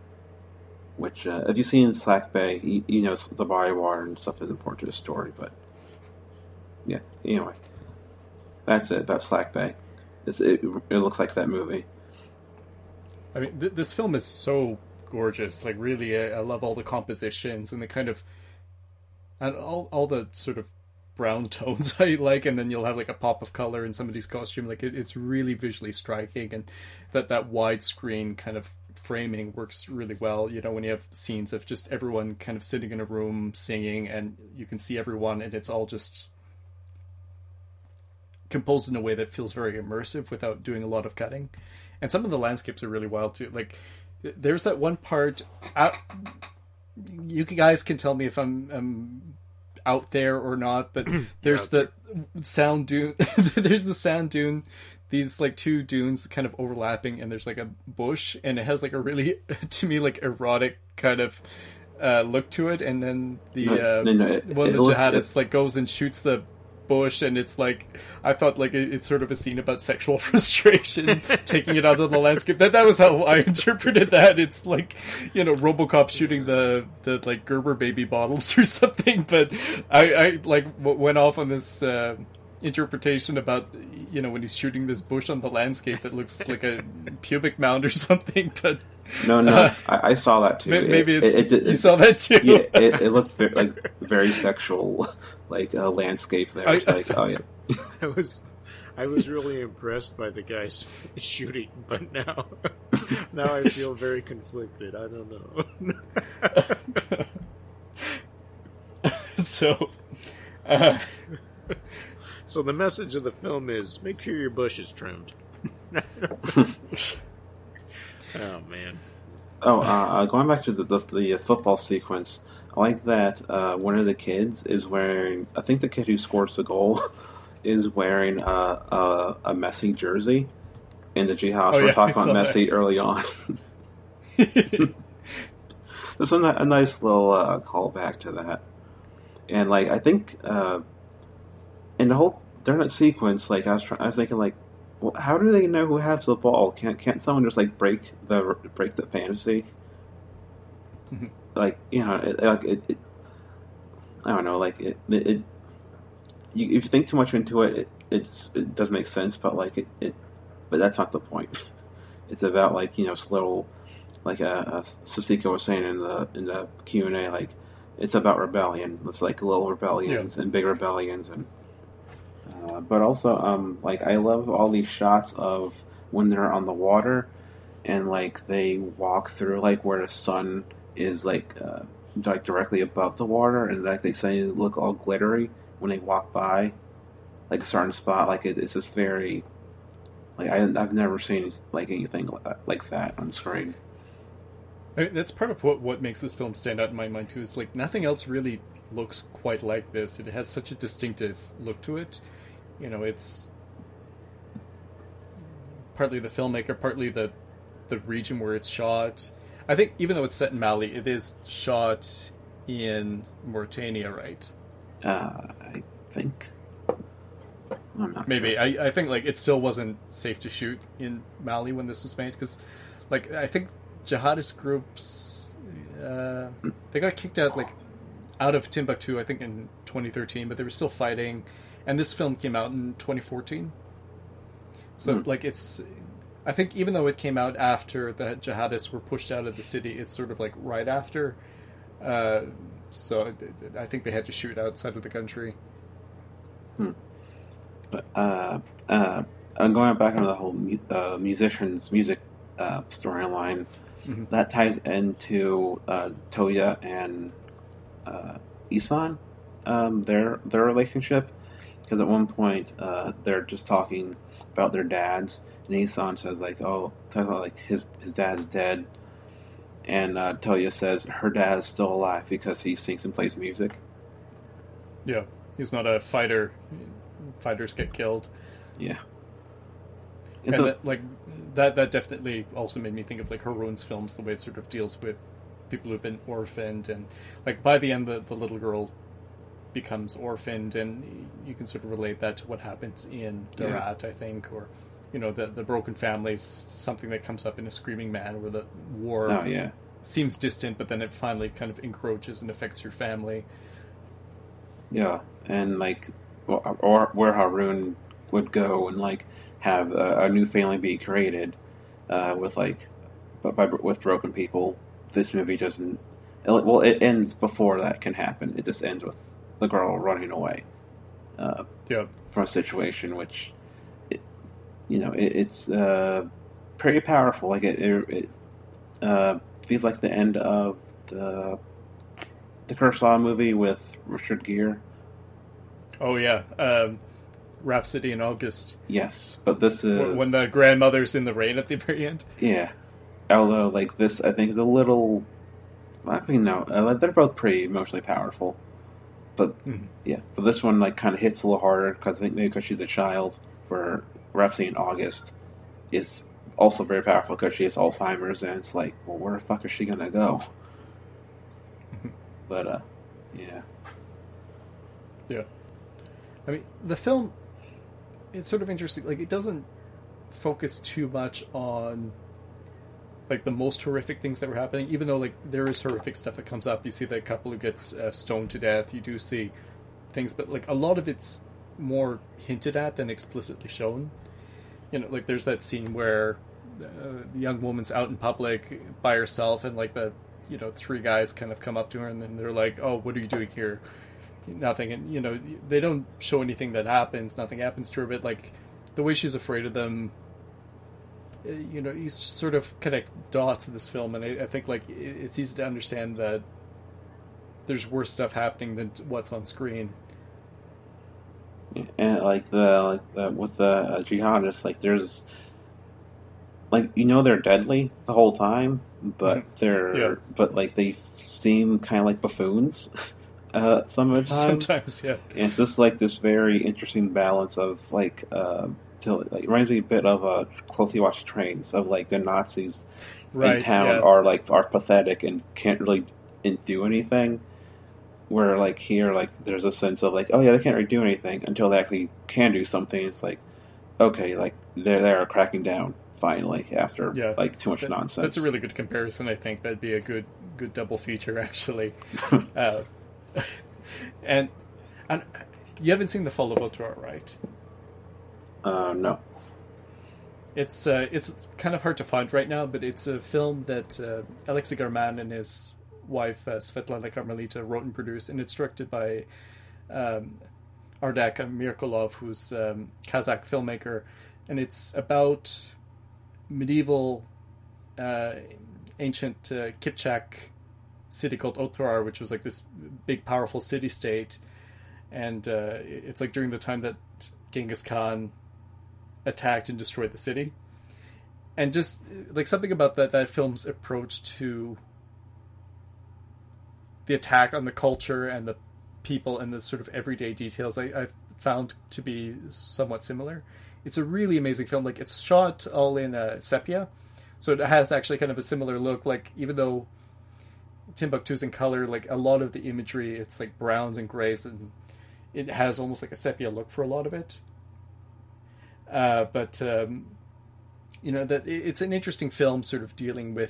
Which uh, if you've seen Slack Bay, you, you know the body of water and stuff is important to the story. But yeah, anyway, that's it about Slack Bay. It's, it it looks like that movie. I mean, th- this film is so gorgeous. Like, really, I, I love all the compositions and the kind of, and all all the sort of brown tones I like, and then you'll have like a pop of color in somebody's costume. Like, it, it's really visually striking, and that that widescreen kind of framing works really well. You know, when you have scenes of just everyone kind of sitting in a room singing, and you can see everyone, and it's all just composed in a way that feels very immersive without doing a lot of cutting. And some of the landscapes are really wild too. Like, there's that one part. Out, you guys can tell me if I'm, I'm out there or not, but there's the sound dune. There's the sand dune. These like two dunes kind of overlapping, and there's like a bush, and it has like a really, to me, like erotic kind of uh, look to it. And then the No, uh, no, no, it- one it of the looked- jihadists like goes and shoots the bush, and it's like, I thought like it, it's sort of a scene about sexual frustration, taking it out of the landscape. That that was how I interpreted that. It's like, you know, RoboCop shooting the the like Gerber baby bottles or something. But I I like w- went off on this uh, interpretation about, you know, when he's shooting this bush on the landscape that looks like a pubic mound or something. But No, no, Uh, I, I saw that too. may- maybe It- it's it- just, it- you it- saw that too. Yeah, it, it looked very, like very sexual, like uh, landscape there. It's I- like, oh yeah, I was, I was really impressed by the guys shooting, but now, now I feel very conflicted. I don't know. uh, [laughs] [laughs] so, uh, So the message of the film is make sure your bush is trimmed. Oh man. Oh, uh, going back to the, the the football sequence, I like that uh, one of the kids is wearing. I think the kid who scores the goal is wearing a a, a Messi jersey. In the G House, Oh, we're yeah, talking I about saw Messi early on. There's a, a nice little uh, callback to that, and like I think uh, in the whole during that sequence, like I was trying, I was thinking like, well, how do they know who has the ball? Can't can't someone just like break the break the fantasy? Like you know, it, like it, it, I don't know, like it, it, it you, if you think too much into it, it it's it doesn't make sense. But like it, it but that's not the point. It's about like you know, slow. Like uh, uh, Sasika was saying in the in the Q and A, like it's about rebellion. It's like little rebellions Yeah. and big rebellions, and uh, but also um like I love all these shots of when they're on the water, and like they walk through like where the sun is like uh, like directly above the water, and like they say they look all glittery when they walk by, like a certain spot. Like it, it's just very like I I've never seen like anything like that, like that on screen. I mean, that's part of what, what makes this film stand out in my mind too. Is like nothing else really looks quite like this. It has such a distinctive look to it. You know, it's partly the filmmaker, partly the the region where it's shot. I think even though it's set in Mali, it is shot in Mauritania, right? Uh, I think. I'm not Maybe sure. I, I think like it still wasn't safe to shoot in Mali when this was made because, like, I think jihadist groups uh, they got kicked out like out of Timbuktu I think in twenty thirteen, but they were still fighting, and this film came out in twenty fourteen. So Hmm. like it's, I think even though it came out after the jihadists were pushed out of the city, it's sort of like right after. Uh, so I, I think they had to shoot outside of the country. But uh, uh, I'm going back into the whole mu- uh, musicians' music uh, storyline. Mhm. That ties into uh, Toya and uh, Isan, um, their their relationship. Because at one point uh, they're just talking about their dads, and Isan says like, "Oh, talking about like his his dad's dead," and uh, Toya says her dad's still alive because he sings and plays music. Yeah, he's not a fighter. Fighters get killed. Yeah. And It's a- that, like that that definitely also made me think of like Haroun's films, the way it sort of deals with people who've been orphaned, and like by the end the, the little girl becomes orphaned, and you can sort of relate that to what happens in Darat, I think, or you know the the broken families, something that comes up in A Screaming Man, where the war oh yeah. seems distant, but then it finally kind of encroaches and affects your family. Yeah, and like, or, or where Haroun would go and like have a, a new family be created uh, with like, but by with broken people. This movie doesn't. it- Well, it ends before that can happen. It just ends with the girl running away uh, Yeah. from a situation which, it, you know, it, it's uh, pretty powerful. Like it, it, it uh, feels like the end of the the Kurosawa movie with Richard Gere. Oh yeah, um, Rhapsody in August, Yes, but this is when the grandmother's in the rain at the very end. yeah. Although like this, I think is a little. I think no, uh, they're both pretty emotionally powerful, but Mhm. yeah, but this one like kind of hits a little harder because I think maybe because she's a child. For Rhapsody in August is also very powerful because she has Alzheimer's, and it's like, well, where the fuck is she gonna go? But uh, yeah, Yeah. I mean, the film, it's sort of interesting. Like, it doesn't focus too much on, like, the most horrific things that were happening, even though, like, there is horrific stuff that comes up. You see the couple who gets uh, stoned to death. You do see things, but, like, a lot of it's more hinted at than explicitly shown. You know, like, there's that scene where uh, the young woman's out in public by herself, and, like, the, you know, three guys kind of come up to her, and then they're like, oh, what are you doing here? Nothing. And you know, they don't show anything that happens. Nothing happens to her, but like the way she's afraid of them, uh, you know, you sort of connect dots in this film, and I, I think like it- it's easy to understand that there's worse stuff happening than what's on screen. And like the like the, with the uh, jihadists, like there's like you know they're deadly the whole time, but they're Yeah. but like they seem kind of like buffoons uh, some of the time. Sometimes, yeah. And it's just like this very interesting balance of like uh, to, like it reminds me a bit of uh, Closely Watched Trains of like the Nazis Right, in town yeah. are like are pathetic and can't really do anything. Where like here, like there's a sense of like, oh yeah, they can't really do anything until they actually can do something. It's like, okay, like they're they're cracking down finally after Yeah. like too much That- nonsense. That's a really good comparison. I think that'd be a good good double feature actually. uh, and and you haven't seen The Fall of Otrar, right? uh, no. It's uh, it's kind of hard to find right now, but it's a film that uh, Alexei Garman and his wife uh, Svetlana Karmelita wrote and produced, and it's directed by um, Ardak Mirkolov, who's a um, Kazakh filmmaker, and it's about medieval, uh, ancient uh, Kipchak city called Otrar, which was like this big, powerful city-state, and uh, it's like during the time that Genghis Khan attacked and destroyed the city. And just like something about that that film's approach to the attack on the culture and the people and the sort of everyday details I, I found to be somewhat similar. It's a really amazing film. Like it's shot all in uh, sepia, so it has actually kind of a similar look. Like even though Timbuktu's in color, like a lot of the imagery, it's like browns and grays, and it has almost like a sepia look for a lot of it. Uh, but um, you know that it's an interesting film, sort of dealing with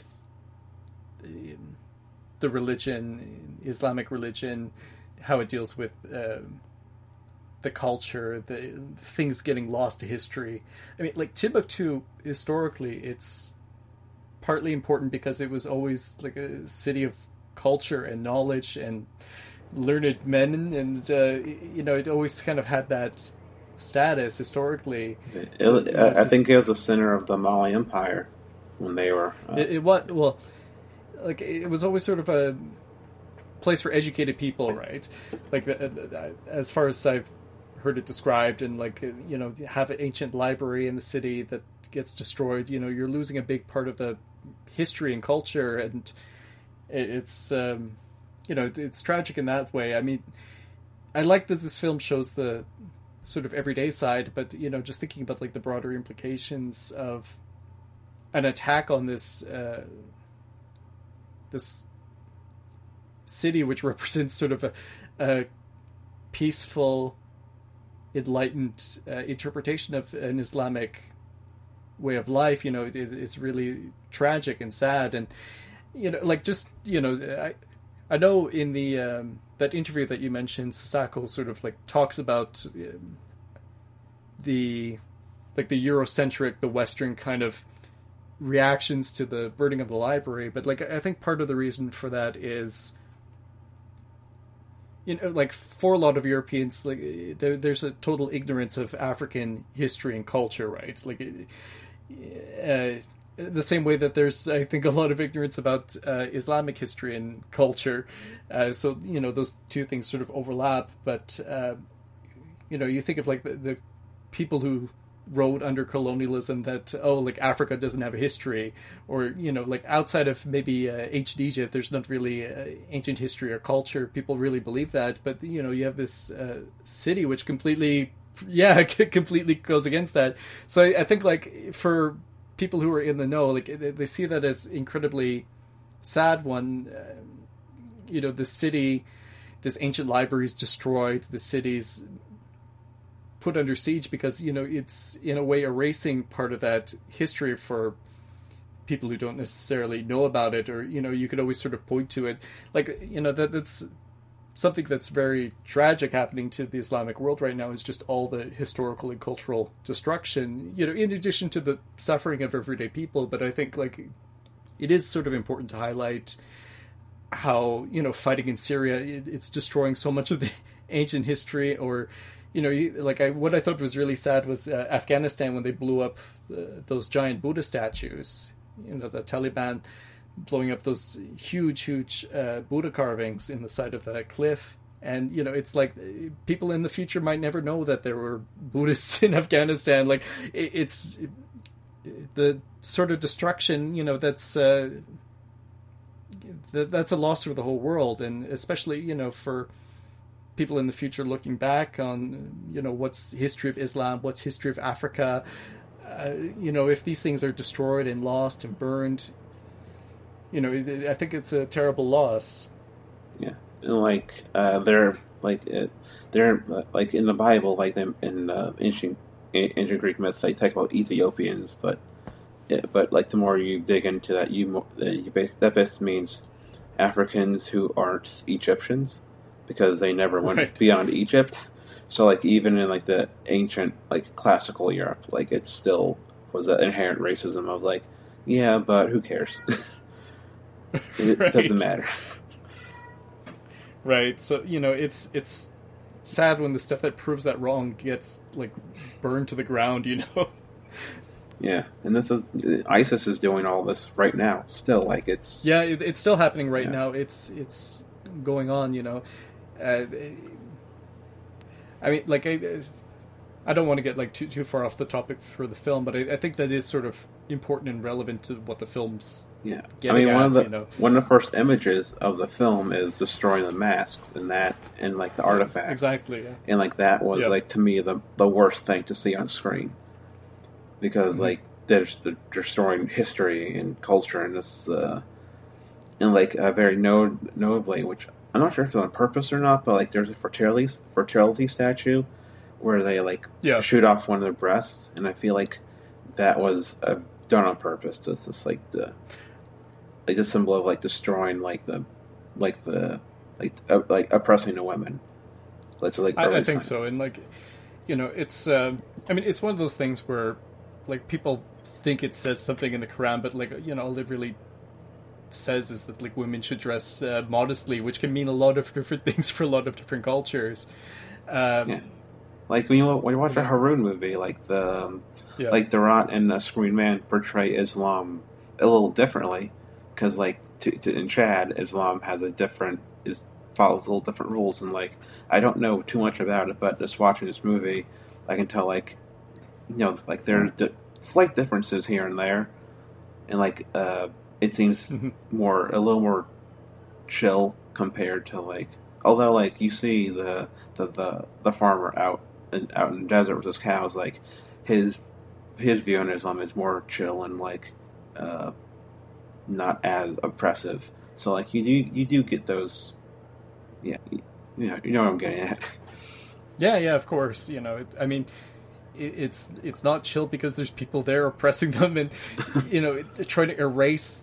the religion, Islamic religion, how it deals with uh, the culture, the things getting lost to history. I mean, like Timbuktu, historically, it's partly important because it was always like a city of culture and knowledge and learned men, and uh, you know, it always kind of had that status historically. It, So, it, you know, I, I just- think it was the center of the Mali Empire when they were. Uh, It, it what well, like it was always sort of a place for educated people, right? Like the, uh, as far as I've heard it described, and like uh, you know, have an ancient library in the city that gets destroyed. You know, you're losing a big part of the history and culture, and it, it's um, you know, it's tragic in that way. I mean, I like that this film shows the sort of everyday side, but you know, just thinking about like the broader implications of an attack on this uh, this city, which represents sort of a, a peaceful, enlightened uh, interpretation of an Islamic way of life. You know, it, it's really tragic and sad, and you know, like just you know, I I know in the um, that interview that you mentioned, Sasako sort of like talks about um, the like the Eurocentric, the Western kind of reactions to the burning of the library, but like I think part of the reason for that is, you know, like for a lot of Europeans, like there, there's a total ignorance of African history and culture, right? Like uh, the same way that there's, I think, a lot of ignorance about uh, Islamic history and culture. Uh, so you know, those two things sort of overlap. But uh, you know, you think of like the, the people who wrote under colonialism that, oh, like Africa doesn't have a history, or you know, like outside of maybe uh, ancient Egypt, there's not really uh, ancient history or culture. People really believe that, but you know, you have this uh, city which completely, yeah, completely goes against that. So I, I think like for people who are in the know, like they, they see that as incredibly sad. One, uh, you know, the city, this ancient library is destroyed. The city's put under siege because, you know, it's in a way erasing part of that history for people who don't necessarily know about it, or, you know, you could always sort of point to it. Like, you know, that that's something that's very tragic happening to the Islamic world right now, is just all the historical and cultural destruction, you know, in addition to the suffering of everyday people. But I think, like, it is sort of important to highlight how, you know, fighting in Syria, it, it's destroying so much of the ancient history. Or, you know, like I, what I thought was really sad was uh, Afghanistan, when they blew up uh, those giant Buddha statues. You know, the Taliban blowing up those huge, huge uh, Buddha carvings in the side of the cliff And, you know, it's like people in the future might never know that there were Buddhists in Afghanistan. Like, it, it's the sort of destruction, you know, that's uh, that, that's a loss for the whole world. And especially, you know, for people in the future looking back on, you know, what's the history of Islam, what's history of Africa. Uh, you know, if these things are destroyed and lost and burned, you know, I think it's a terrible loss. Yeah. And like uh, they're like uh, they're uh, like in the Bible, like them in uh, ancient ancient Greek myths, they talk about Ethiopians, but but like the more you dig into that, you, you base, that basically means Africans who aren't Egyptians because they never went right. beyond Egypt. So like even in like the ancient like classical Europe, like it still was an inherent racism of like, yeah, but who cares? It right. doesn't matter. Right. So, you know, it's it's sad when the stuff that proves that wrong gets like burned to the ground, you know. Yeah, and this is ISIS is doing all this right now. Still, like it's yeah, it, it's still happening right yeah. now. It's it's going on, you know. Uh, I mean, like I, I don't want to get like too too far off the topic for the film, but I, I think that is sort of important and relevant to what the film's yeah. getting I mean, at, one of the you know. one of the first images of the film is destroying the masks and that and like the yeah, artifacts exactly, yeah. and like that was yeah. like to me the the worst thing to see on screen because mm-hmm. like they're, they're destroying history and culture and this uh, and like a very no- notably, which I'm not sure if it's on purpose or not, but like there's a fertility fertility statue where they like yeah. shoot off one of their breasts, and I feel like that was uh, done on purpose. It's just like the like the symbol of like destroying like the like the like uh, like oppressing the women. That's like I, I think so, and like you know, it's uh, I mean, it's one of those things where like people think it says something in the Quran, but like you know, all it really says is that like women should dress uh, modestly, which can mean a lot of different things for a lot of different cultures. Um, yeah. Like when you when you watch a Haroun movie, like the um, yeah. like Durat and uh, Screen Man portray Islam a little differently because like to, to, in Chad, Islam has a different is follows a little different rules, and like I don't know too much about it, but just watching this movie, I can tell like you know like there are di- slight differences here and there, and like uh, it seems mm-hmm. more a little more chill compared to like although like you see the the the, the farmer out. And out in the desert with his cows, like his his view on Islam is more chill and like uh, not as oppressive. So like you do you do get those, yeah, you, you know you know what I'm getting at. Yeah, yeah, of course. You know, it, I mean, it, it's it's not chill because there's people there oppressing them and you know trying to erase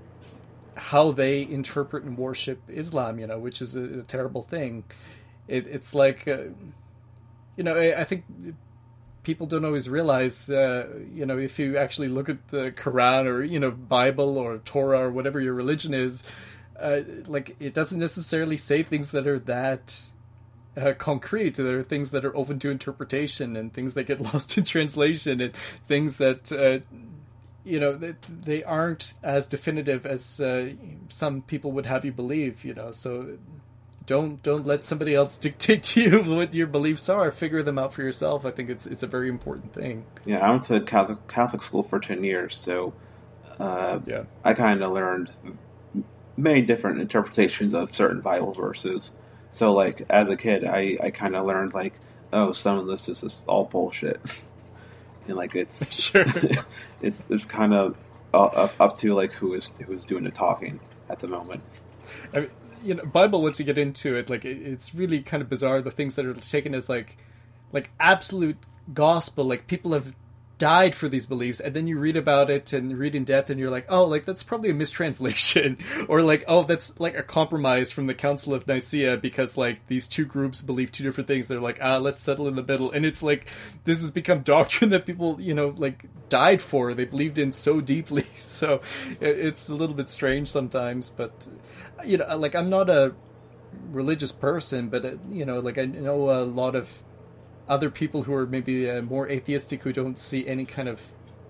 how they interpret and worship Islam. You know, which is a, a terrible thing. It, it's like. Uh, You know, I think people don't always realize, uh, you know, if you actually look at the Quran or, you know, Bible or Torah or whatever your religion is, uh, like, it doesn't necessarily say things that are that uh, concrete. There are things that are open to interpretation and things that get lost in translation and things that, uh, you know, that they aren't as definitive as uh, some people would have you believe, you know, so... Don't don't let somebody else dictate to you what your beliefs are. Figure them out for yourself. I think it's it's a very important thing. Yeah, I went to Catholic Catholic school for ten years, so uh, yeah, I kind of learned many different interpretations of certain Bible verses. So, like as a kid, I, I kind of learned like, oh, some of this is just all bullshit, and like it's sure. it's it's kind of up, up to like who is who is doing the talking at the moment. I mean, you know, Bible, once you get into it, like it, it's really kind of bizarre. The things that are taken as like, like absolute gospel, like people have died for these beliefs, and then you read about it and read in depth, and you're like, oh, like that's probably a mistranslation, or like, oh, that's like a compromise from the Council of Nicaea because like these two groups believe two different things. They're like, ah, let's settle in the middle, and it's like this has become doctrine that people, you know, like died for. They believed in so deeply, so it's a little bit strange sometimes, but. You know, like I'm not a religious person, but uh, you know, like I know a lot of other people who are maybe uh, more atheistic who don't see any kind of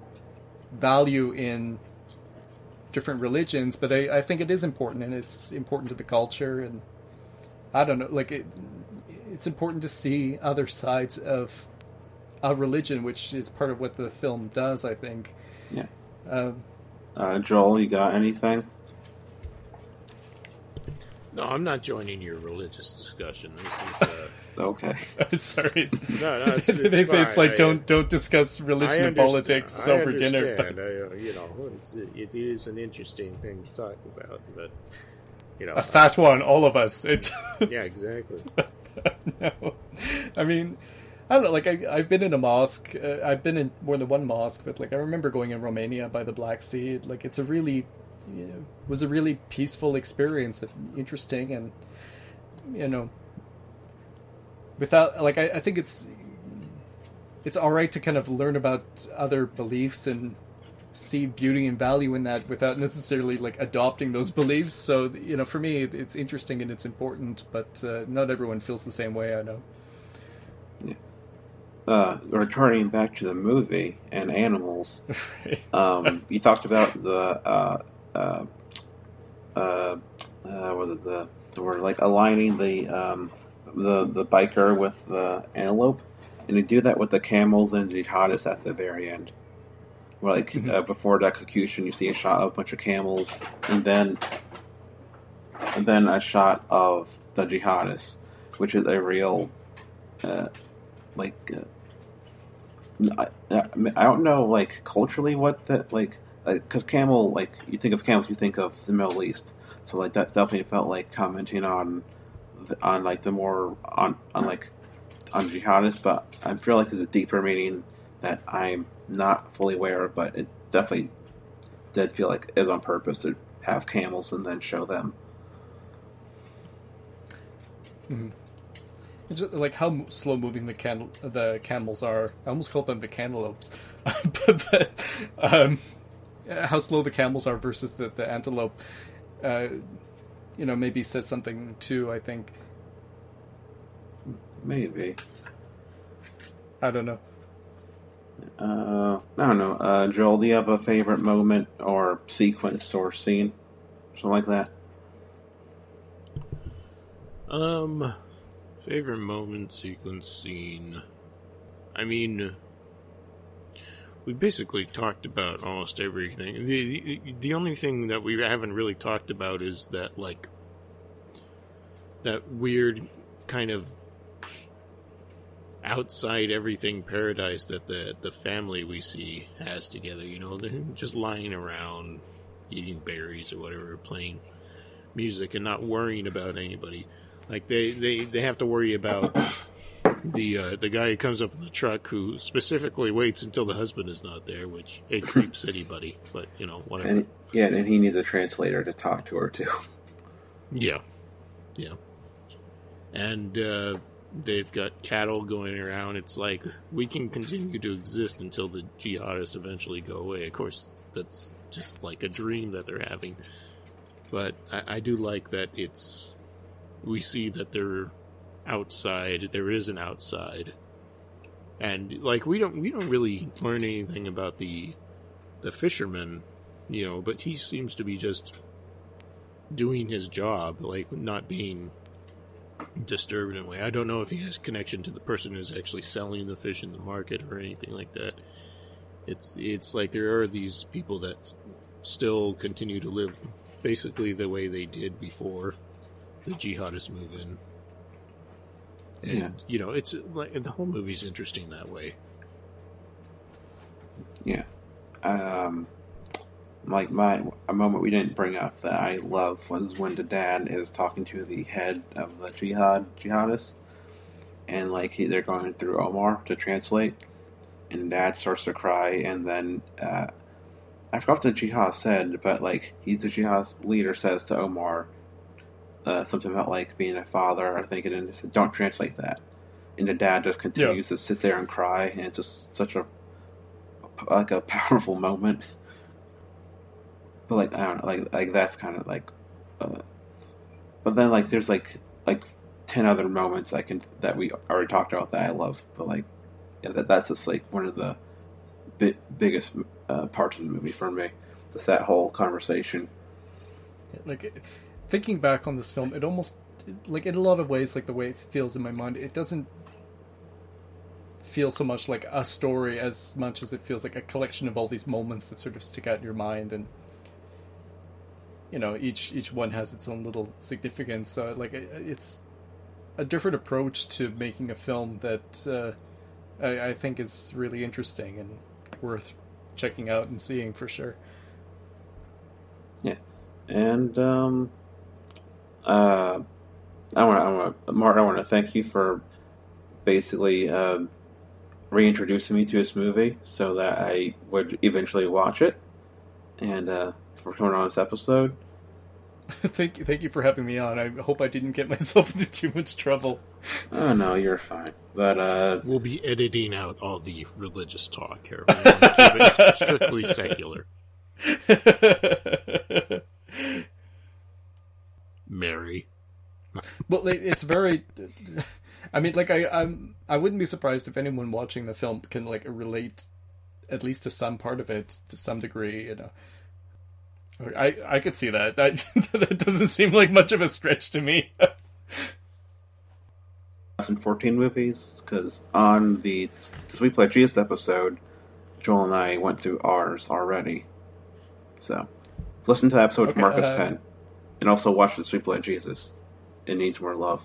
value in different religions. But I, I think it is important, and it's important to the culture, and I don't know, like it, it's important to see other sides of a religion, which is part of what the film does, I think. Yeah. Um, uh, Joel, you got anything? No, I'm not joining your religious discussion. This is, uh... Okay. Sorry. No, no, it's, it's they say fine. it's like I, don't don't discuss religion and politics I over dinner. understand. But... I, uh, you know, it's, it is an interesting thing to talk about, but you know, a fat one, all of us. It... yeah, exactly. No, I mean, I don't know. Like I, I've been in a mosque. Uh, I've been in more than one mosque, but like I remember going in Romania by the Black Sea. Like it's a really, you know, was a really peaceful experience, interesting, and you know. Without, like, I, I think it's it's all right to kind of learn about other beliefs and see beauty and value in that without necessarily, like, adopting those beliefs. So, you know, for me, it's interesting and it's important, but uh, not everyone feels the same way, I know. Yeah. Uh, returning back to the movie and animals, Right. um, you talked about the, uh, uh, uh, uh, what is it, the, the word, like, aligning the, um, the the biker with the antelope, and they do that with the camels and jihadists at the very end. Where like Mm-hmm. uh, before the execution, you see a shot of a bunch of camels, and then and then a shot of the jihadists, which is a real uh, like uh, I, I don't know like culturally what that like because camel like you think of camels, you think of the Middle East, so like that definitely felt like commenting on. on like the more on, on like on jihadists, but I feel like there's a deeper meaning that I'm not fully aware of, but it definitely did feel like is on purpose to have camels and then show them. Mm-hmm. It's just, like how slow moving the can the camels are. I almost called them the cantaloupes, but the, um, how slow the camels are versus the the antelope. Uh, you know, maybe says something too, I think. Maybe. I don't know. Uh, I don't know. Uh, Joel, do you have a favorite moment or sequence or scene? Something like that? Um, favorite moment, sequence, scene. I mean, we basically talked about almost everything. The, the the only thing that we haven't really talked about is that, like, that weird kind of outside everything paradise that the the family we see has together. You know, they're just lying around, eating berries or whatever, playing music and not worrying about anybody. Like they, they, they have to worry about the uh, the guy who comes up in the truck who specifically waits until the husband is not there, which it creeps anybody. But you know, whatever. And, yeah, and he needs a translator to talk to her too. Yeah, yeah. And uh, they've got cattle going around. It's like we can continue to exist until the jihadists eventually go away. Of course, that's just like a dream that they're having. But I, I do like that it's. We see that they're outside. There is an outside, and like we don't we don't really learn anything about the the fisherman, you know. But he seems to be just doing his job, like not being disturbed in a way. I don't know if he has connection to the person who's actually selling the fish in the market or anything like that. It's it's like there are these people that still continue to live basically the way they did before the jihadists move in. And, Yeah. you know, it's like the whole movie's interesting that way. Yeah. Um, like my a moment we didn't bring up that I love was when the dad is talking to the head of the jihad jihadists, and like he, they're going through Omar to translate, and dad starts to cry, and then uh, I forgot what the jihad said, but like he's the jihad leader says to Omar uh, something about like being a father, I think, and then he said, "Don't translate that," and the dad just continues Yeah. to sit there and cry, and it's just such a like a powerful moment. But like I don't know, like like that's kind of like, uh, but then like there's like like ten other moments I can that we already talked about that I love. But like yeah, that that's just like one of the bi- biggest uh, parts of the movie for me. Just that whole conversation. Like, thinking back on this film, it almost like in a lot of ways, like the way it feels in my mind, it doesn't feel so much like a story as much as it feels like a collection of all these moments that sort of stick out in your mind, and you know, each each one has its own little significance. So like it's a different approach to making a film that uh, I, I think is really interesting and worth checking out and seeing for sure. Yeah, and um, uh, I want to, I want to, Martin, I want to thank you for basically uh, reintroducing me to this movie so that I would eventually watch it, and uh, for coming on this episode. thank you, thank you for having me on. I hope I didn't get myself into too much trouble. Oh no, you're fine. But uh, we'll be editing out all the religious talk here. We want to keep it strictly secular. Mary. Well, it's very. I mean, like I, I'm. I wouldn't be surprised if anyone watching the film can like relate, at least to some part of it to some degree. You know, I I could see that. That that doesn't seem like much of a stretch to me. twenty fourteen movies, because on the Sweet Play Jesus episode, Joel and I went through ours already. So, listen to the episode with Okay, Marcus uh, Penn, and also watch the Sweet Play Jesus. It needs more love.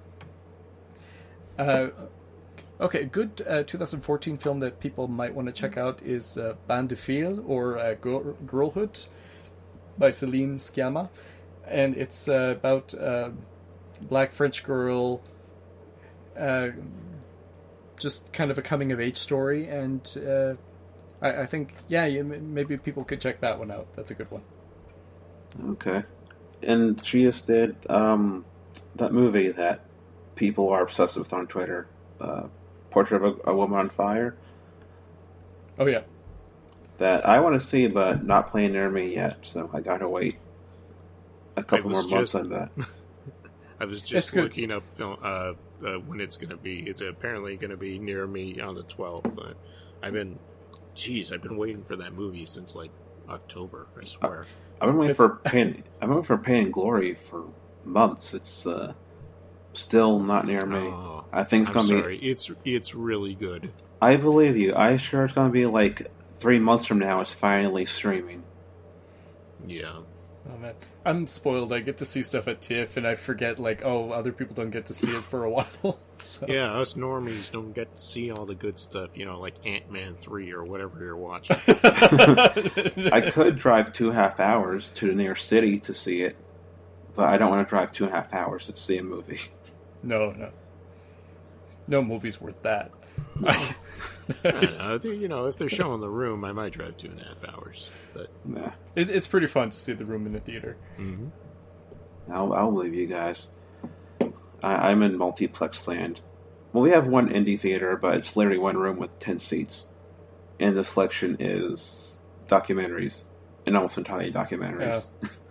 Uh, okay, good uh, twenty fourteen film that people might want to check out is uh, Bain de Fille, or uh, Girl- Girlhood, by Céline Sciamma, and it's uh, about a black French girl, uh, just kind of a coming of age story, and uh, I, I think yeah, you, maybe people could check that one out. That's a good one. Okay. And she just did um, that movie that people are obsessed with on Twitter, uh, Portrait of a, a Woman on Fire. Oh yeah. That I want to see, but not playing near me yet, so I gotta wait a couple more was months just- on that. I was It's just good. looking up film, uh, uh, when it's going to be. It's apparently going to be near me on the twelfth. Uh, I've been, geez, I've been waiting for that movie since like October. I swear. I've been waiting It's- for Pain. I've been waiting for Pain and Glory for months. It's uh, still not near me. Oh, I think it's I'm gonna sorry. It's it's really good. be. I believe you. I sure it's gonna be like three months from now. It's finally streaming. Yeah. Oh man, I'm spoiled. I get to see stuff at TIFF, and I forget like, oh, other people don't get to see it for a while. So. Yeah, us normies don't get to see all the good stuff, you know, like Ant-Man three or whatever you're watching. I could drive two and a half hours to the nearest city to see it, but I don't want to drive two and a half hours to see a movie. No, no, no movie's worth that. I don't know, if they- you know, if they're showing The Room, I might drive two and a half hours. But Nah, It, it's pretty fun to see The Room in the theater. mm-hmm. I'll, I'll believe you guys. I, I'm in multiplex land. Well, we have one indie theater, but it's literally one room with ten seats, and the selection is documentaries, and almost entirely documentaries.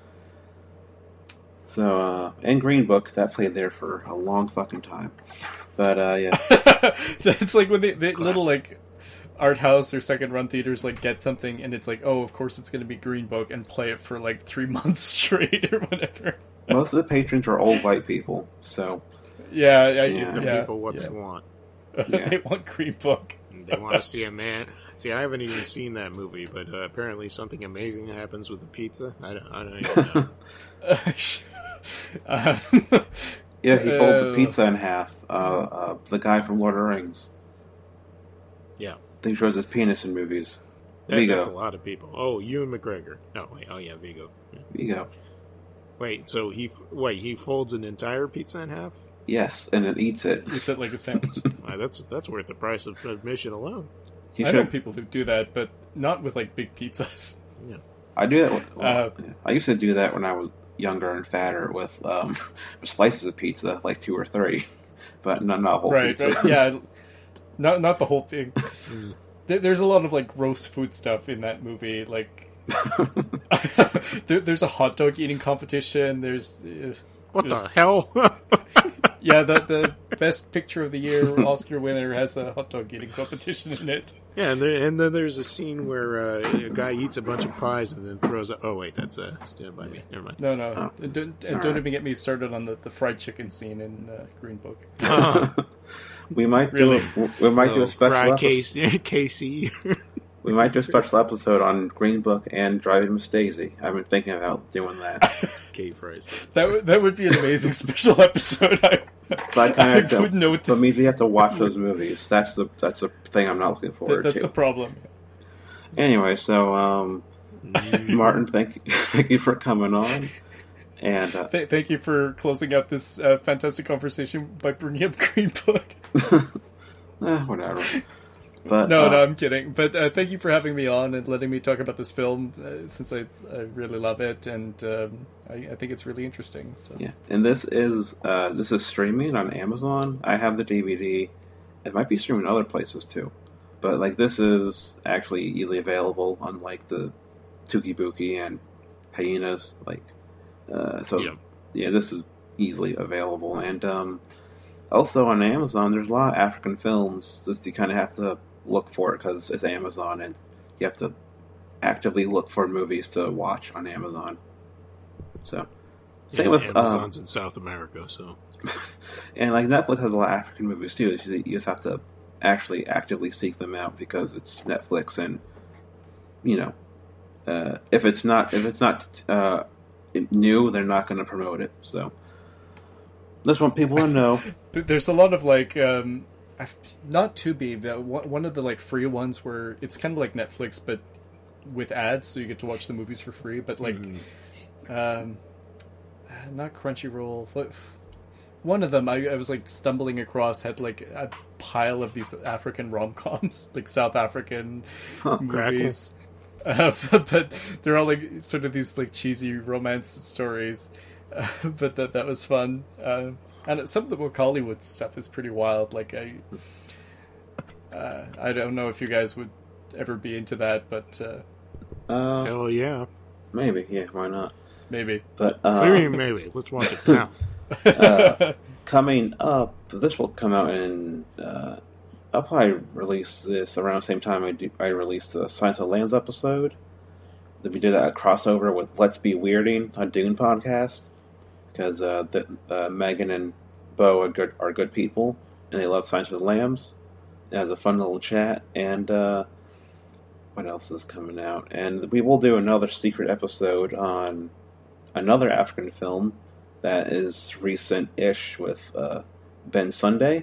So, uh, and Green Book, that played there for a long fucking time. But, uh, yeah. It's like when the, the Classic. little like art house or second run theaters like get something, and it's like, oh, of course it's going to be Green Book, and play it for like three months straight or whatever. Most of the patrons are old white people, so, Yeah, I Give Give the yeah, people what yeah. they want. Yeah. They want Green Book. They want to see a man. See, I haven't even seen that movie, but uh, apparently something amazing happens with the pizza. I don't, I don't even know. Um, yeah, he folds Uh, the pizza in half. Uh, uh, the guy from Lord of the Rings. Yeah. He shows his penis in movies. That, Vigo. that's a lot of people. Oh, Ewan McGregor. No, wait. Oh, yeah, Vigo. Yeah. Vigo. Wait, so he f- wait he folds an entire pizza in half? Yes, and then eats it. Eats it like a sandwich. Why, that's that's worth the price of admission alone. He I know should. people who do that, but not with like big pizzas. Yeah. I do that. Well, Uh, I used to do that when I was younger and fatter with um, slices of pizza, like two or three, but not not a whole Right, pizza. right, yeah, not not the whole thing. There, there's a lot of like gross food stuff in that movie. Like, there, there's a hot dog eating competition. There's uh, What the hell? Yeah, the the best picture of the year Oscar winner has a hot dog eating competition in it. Yeah, and, there, and then there's a scene where uh, a guy eats a bunch of pies and then throws a... Oh, wait, that's uh, Stand By Me. Never mind. No, no. Oh. Don't, and don't even get me started on the, the fried chicken scene in uh, Green Book. Uh-huh. we might really? do a, we might oh, do a special episode. K C. We might do a special episode on Green Book and Driving Miss Daisy. I've been thinking about doing that. K phrase. That w- that would be an amazing special episode. I, but I, I would notice. But means you have to watch those movies. That's the that's the thing I'm not looking forward that, that's to. That's the problem. Anyway, so um, Martin, thank you, thank you for coming on. And uh, Th- thank you for closing out this uh, fantastic conversation by bringing up Green Book. eh, whatever. But, no, uh, no, I'm kidding. But uh, thank you for having me on and letting me talk about this film, uh, since I, I really love it, and um, I, I think it's really interesting. So. Yeah, and this is uh, this is streaming on Amazon. I have the D V D. It might be streaming other places too, but like this is actually easily available, unlike the Tuki Buki and Hyenas. Like, uh, so yeah. yeah, this is easily available, and um, also on Amazon, there's a lot of African films. Just you kind of have to look for it because it's Amazon, and you have to actively look for movies to watch on Amazon. So, same yeah, with Amazon's um, in South America, so and like Netflix has a lot of African movies too. You just have to actually actively seek them out because it's Netflix, and you know, uh, if it's not if it's not uh, new, they're not going to promote it. So, just want people to know. There's a lot of like. Um... Not Tubi, but one of the like free ones where it's kind of like Netflix, but with ads, so you get to watch the movies for free. But like, mm. um, not Crunchyroll. One of them I, I was like stumbling across had like a pile of these African rom-coms, like South African huh, movies. Uh, but they're all like sort of these like cheesy romance stories. Uh, but that that was fun. Uh, And some of the book Hollywood stuff is pretty wild. Like I, uh, I don't know if you guys would ever be into that, but uh, uh, hell yeah, maybe, yeah, why not? Maybe, but uh, what do you mean maybe? Let's watch it now. uh, coming up, this will come out in. Uh, I'll probably release this around the same time I do. I released the Science of the Lambs episode. That we did a crossover with Let's Be Weirding, a Dune podcast. Because uh, the, uh, Megan and Bo are good, are good people, and they love Science of the Lambs. It has a fun little chat, and uh, what else is coming out? And we will do another secret episode on another African film that is recent-ish with uh, Ben Sunday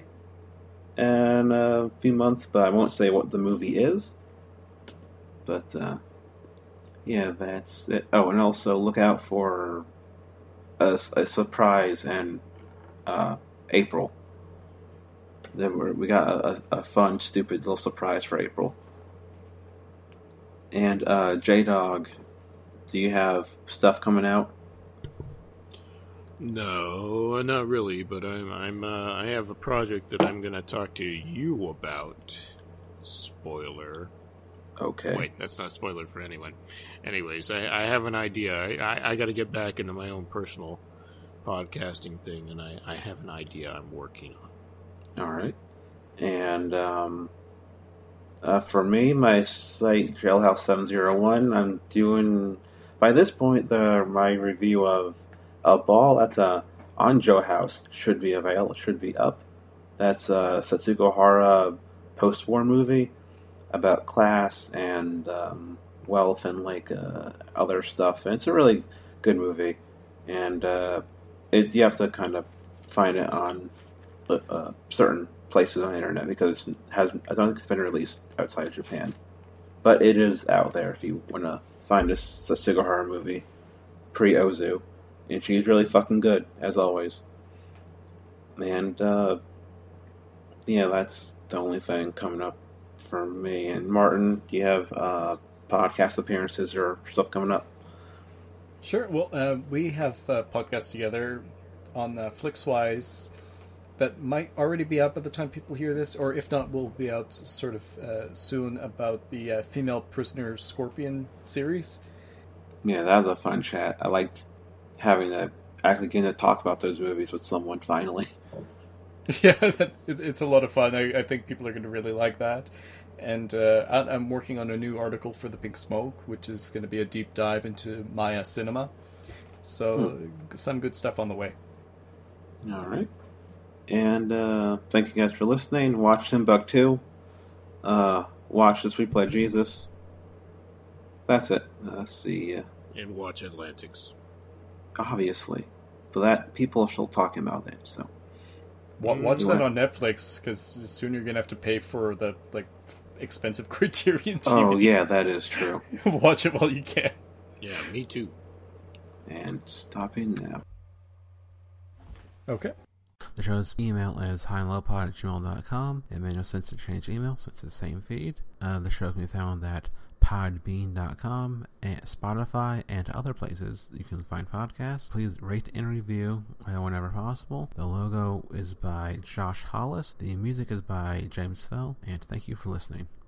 in a few months, but I won't say what the movie is. But uh, yeah, that's it. Oh, and also look out for A, a surprise in uh, April. Then we're, we got a, a fun, stupid little surprise for April. And uh, J-Dog, do you have stuff coming out? No, not really. But I'm, I'm, uh, I have a project that I'm going to talk to you about. Spoiler. Okay. Wait, that's not a spoiler for anyone. Anyways, I, I have an idea. I, I, I got to get back into my own personal podcasting thing, and I, I have an idea I'm working on. All right. And um, uh, for me, my site, Jailhouse seven oh one, I'm doing, by this point, the my review of A Ball at the Anjo House should be available, should be up. That's a Satsuko Hara post-war movie about class and um, wealth and like uh, other stuff. And it's a really good movie, and uh, it, you have to kind of find it on uh, certain places on the internet because it hasn't. I don't think it's been released outside of Japan, but it is out there if you want to find a Sugihara movie pre-Ozu, and she's really fucking good as always. And uh, yeah, that's the only thing coming up for me. And Martin, do you have uh, podcast appearances or stuff coming up? Sure. Well, uh, we have uh, podcasts together on uh, Flixwise that might already be out by the time people hear this, or if not, will be out sort of uh, soon about the uh, Female Prisoner Scorpion series. Yeah, that was a fun chat. I liked having that, actually getting to talk about those movies with someone finally. Yeah, that, it, it's a lot of fun. I, I think people are going to really like that. And uh, I, I'm working on a new article for the Pink Smoke, which is going to be a deep dive into Maya cinema. So hmm. some good stuff on the way. All right. And uh, thank you guys for listening. Watch Timbuktu. Uh, watch This Week Play Jesus. That's it. Uh, let's see. Uh, and watch Atlantics. Obviously. But that, people are still talking about it, so. Watch mm, that on Netflix, because soon you're going to have to pay for the like expensive Criterion T V. Oh, yeah, that is true. Watch it while you can. Yeah, me too. And stopping now. Okay. The show's email is highandlowpod at gmail dot com. It made no sense to change email since it's the same feed. Uh, the show can be found at podbean dot com, and Spotify, and other places you can find podcasts. Please rate and review whenever possible. The logo is by Josh Hollis. The music is by James Fell. And thank you for listening.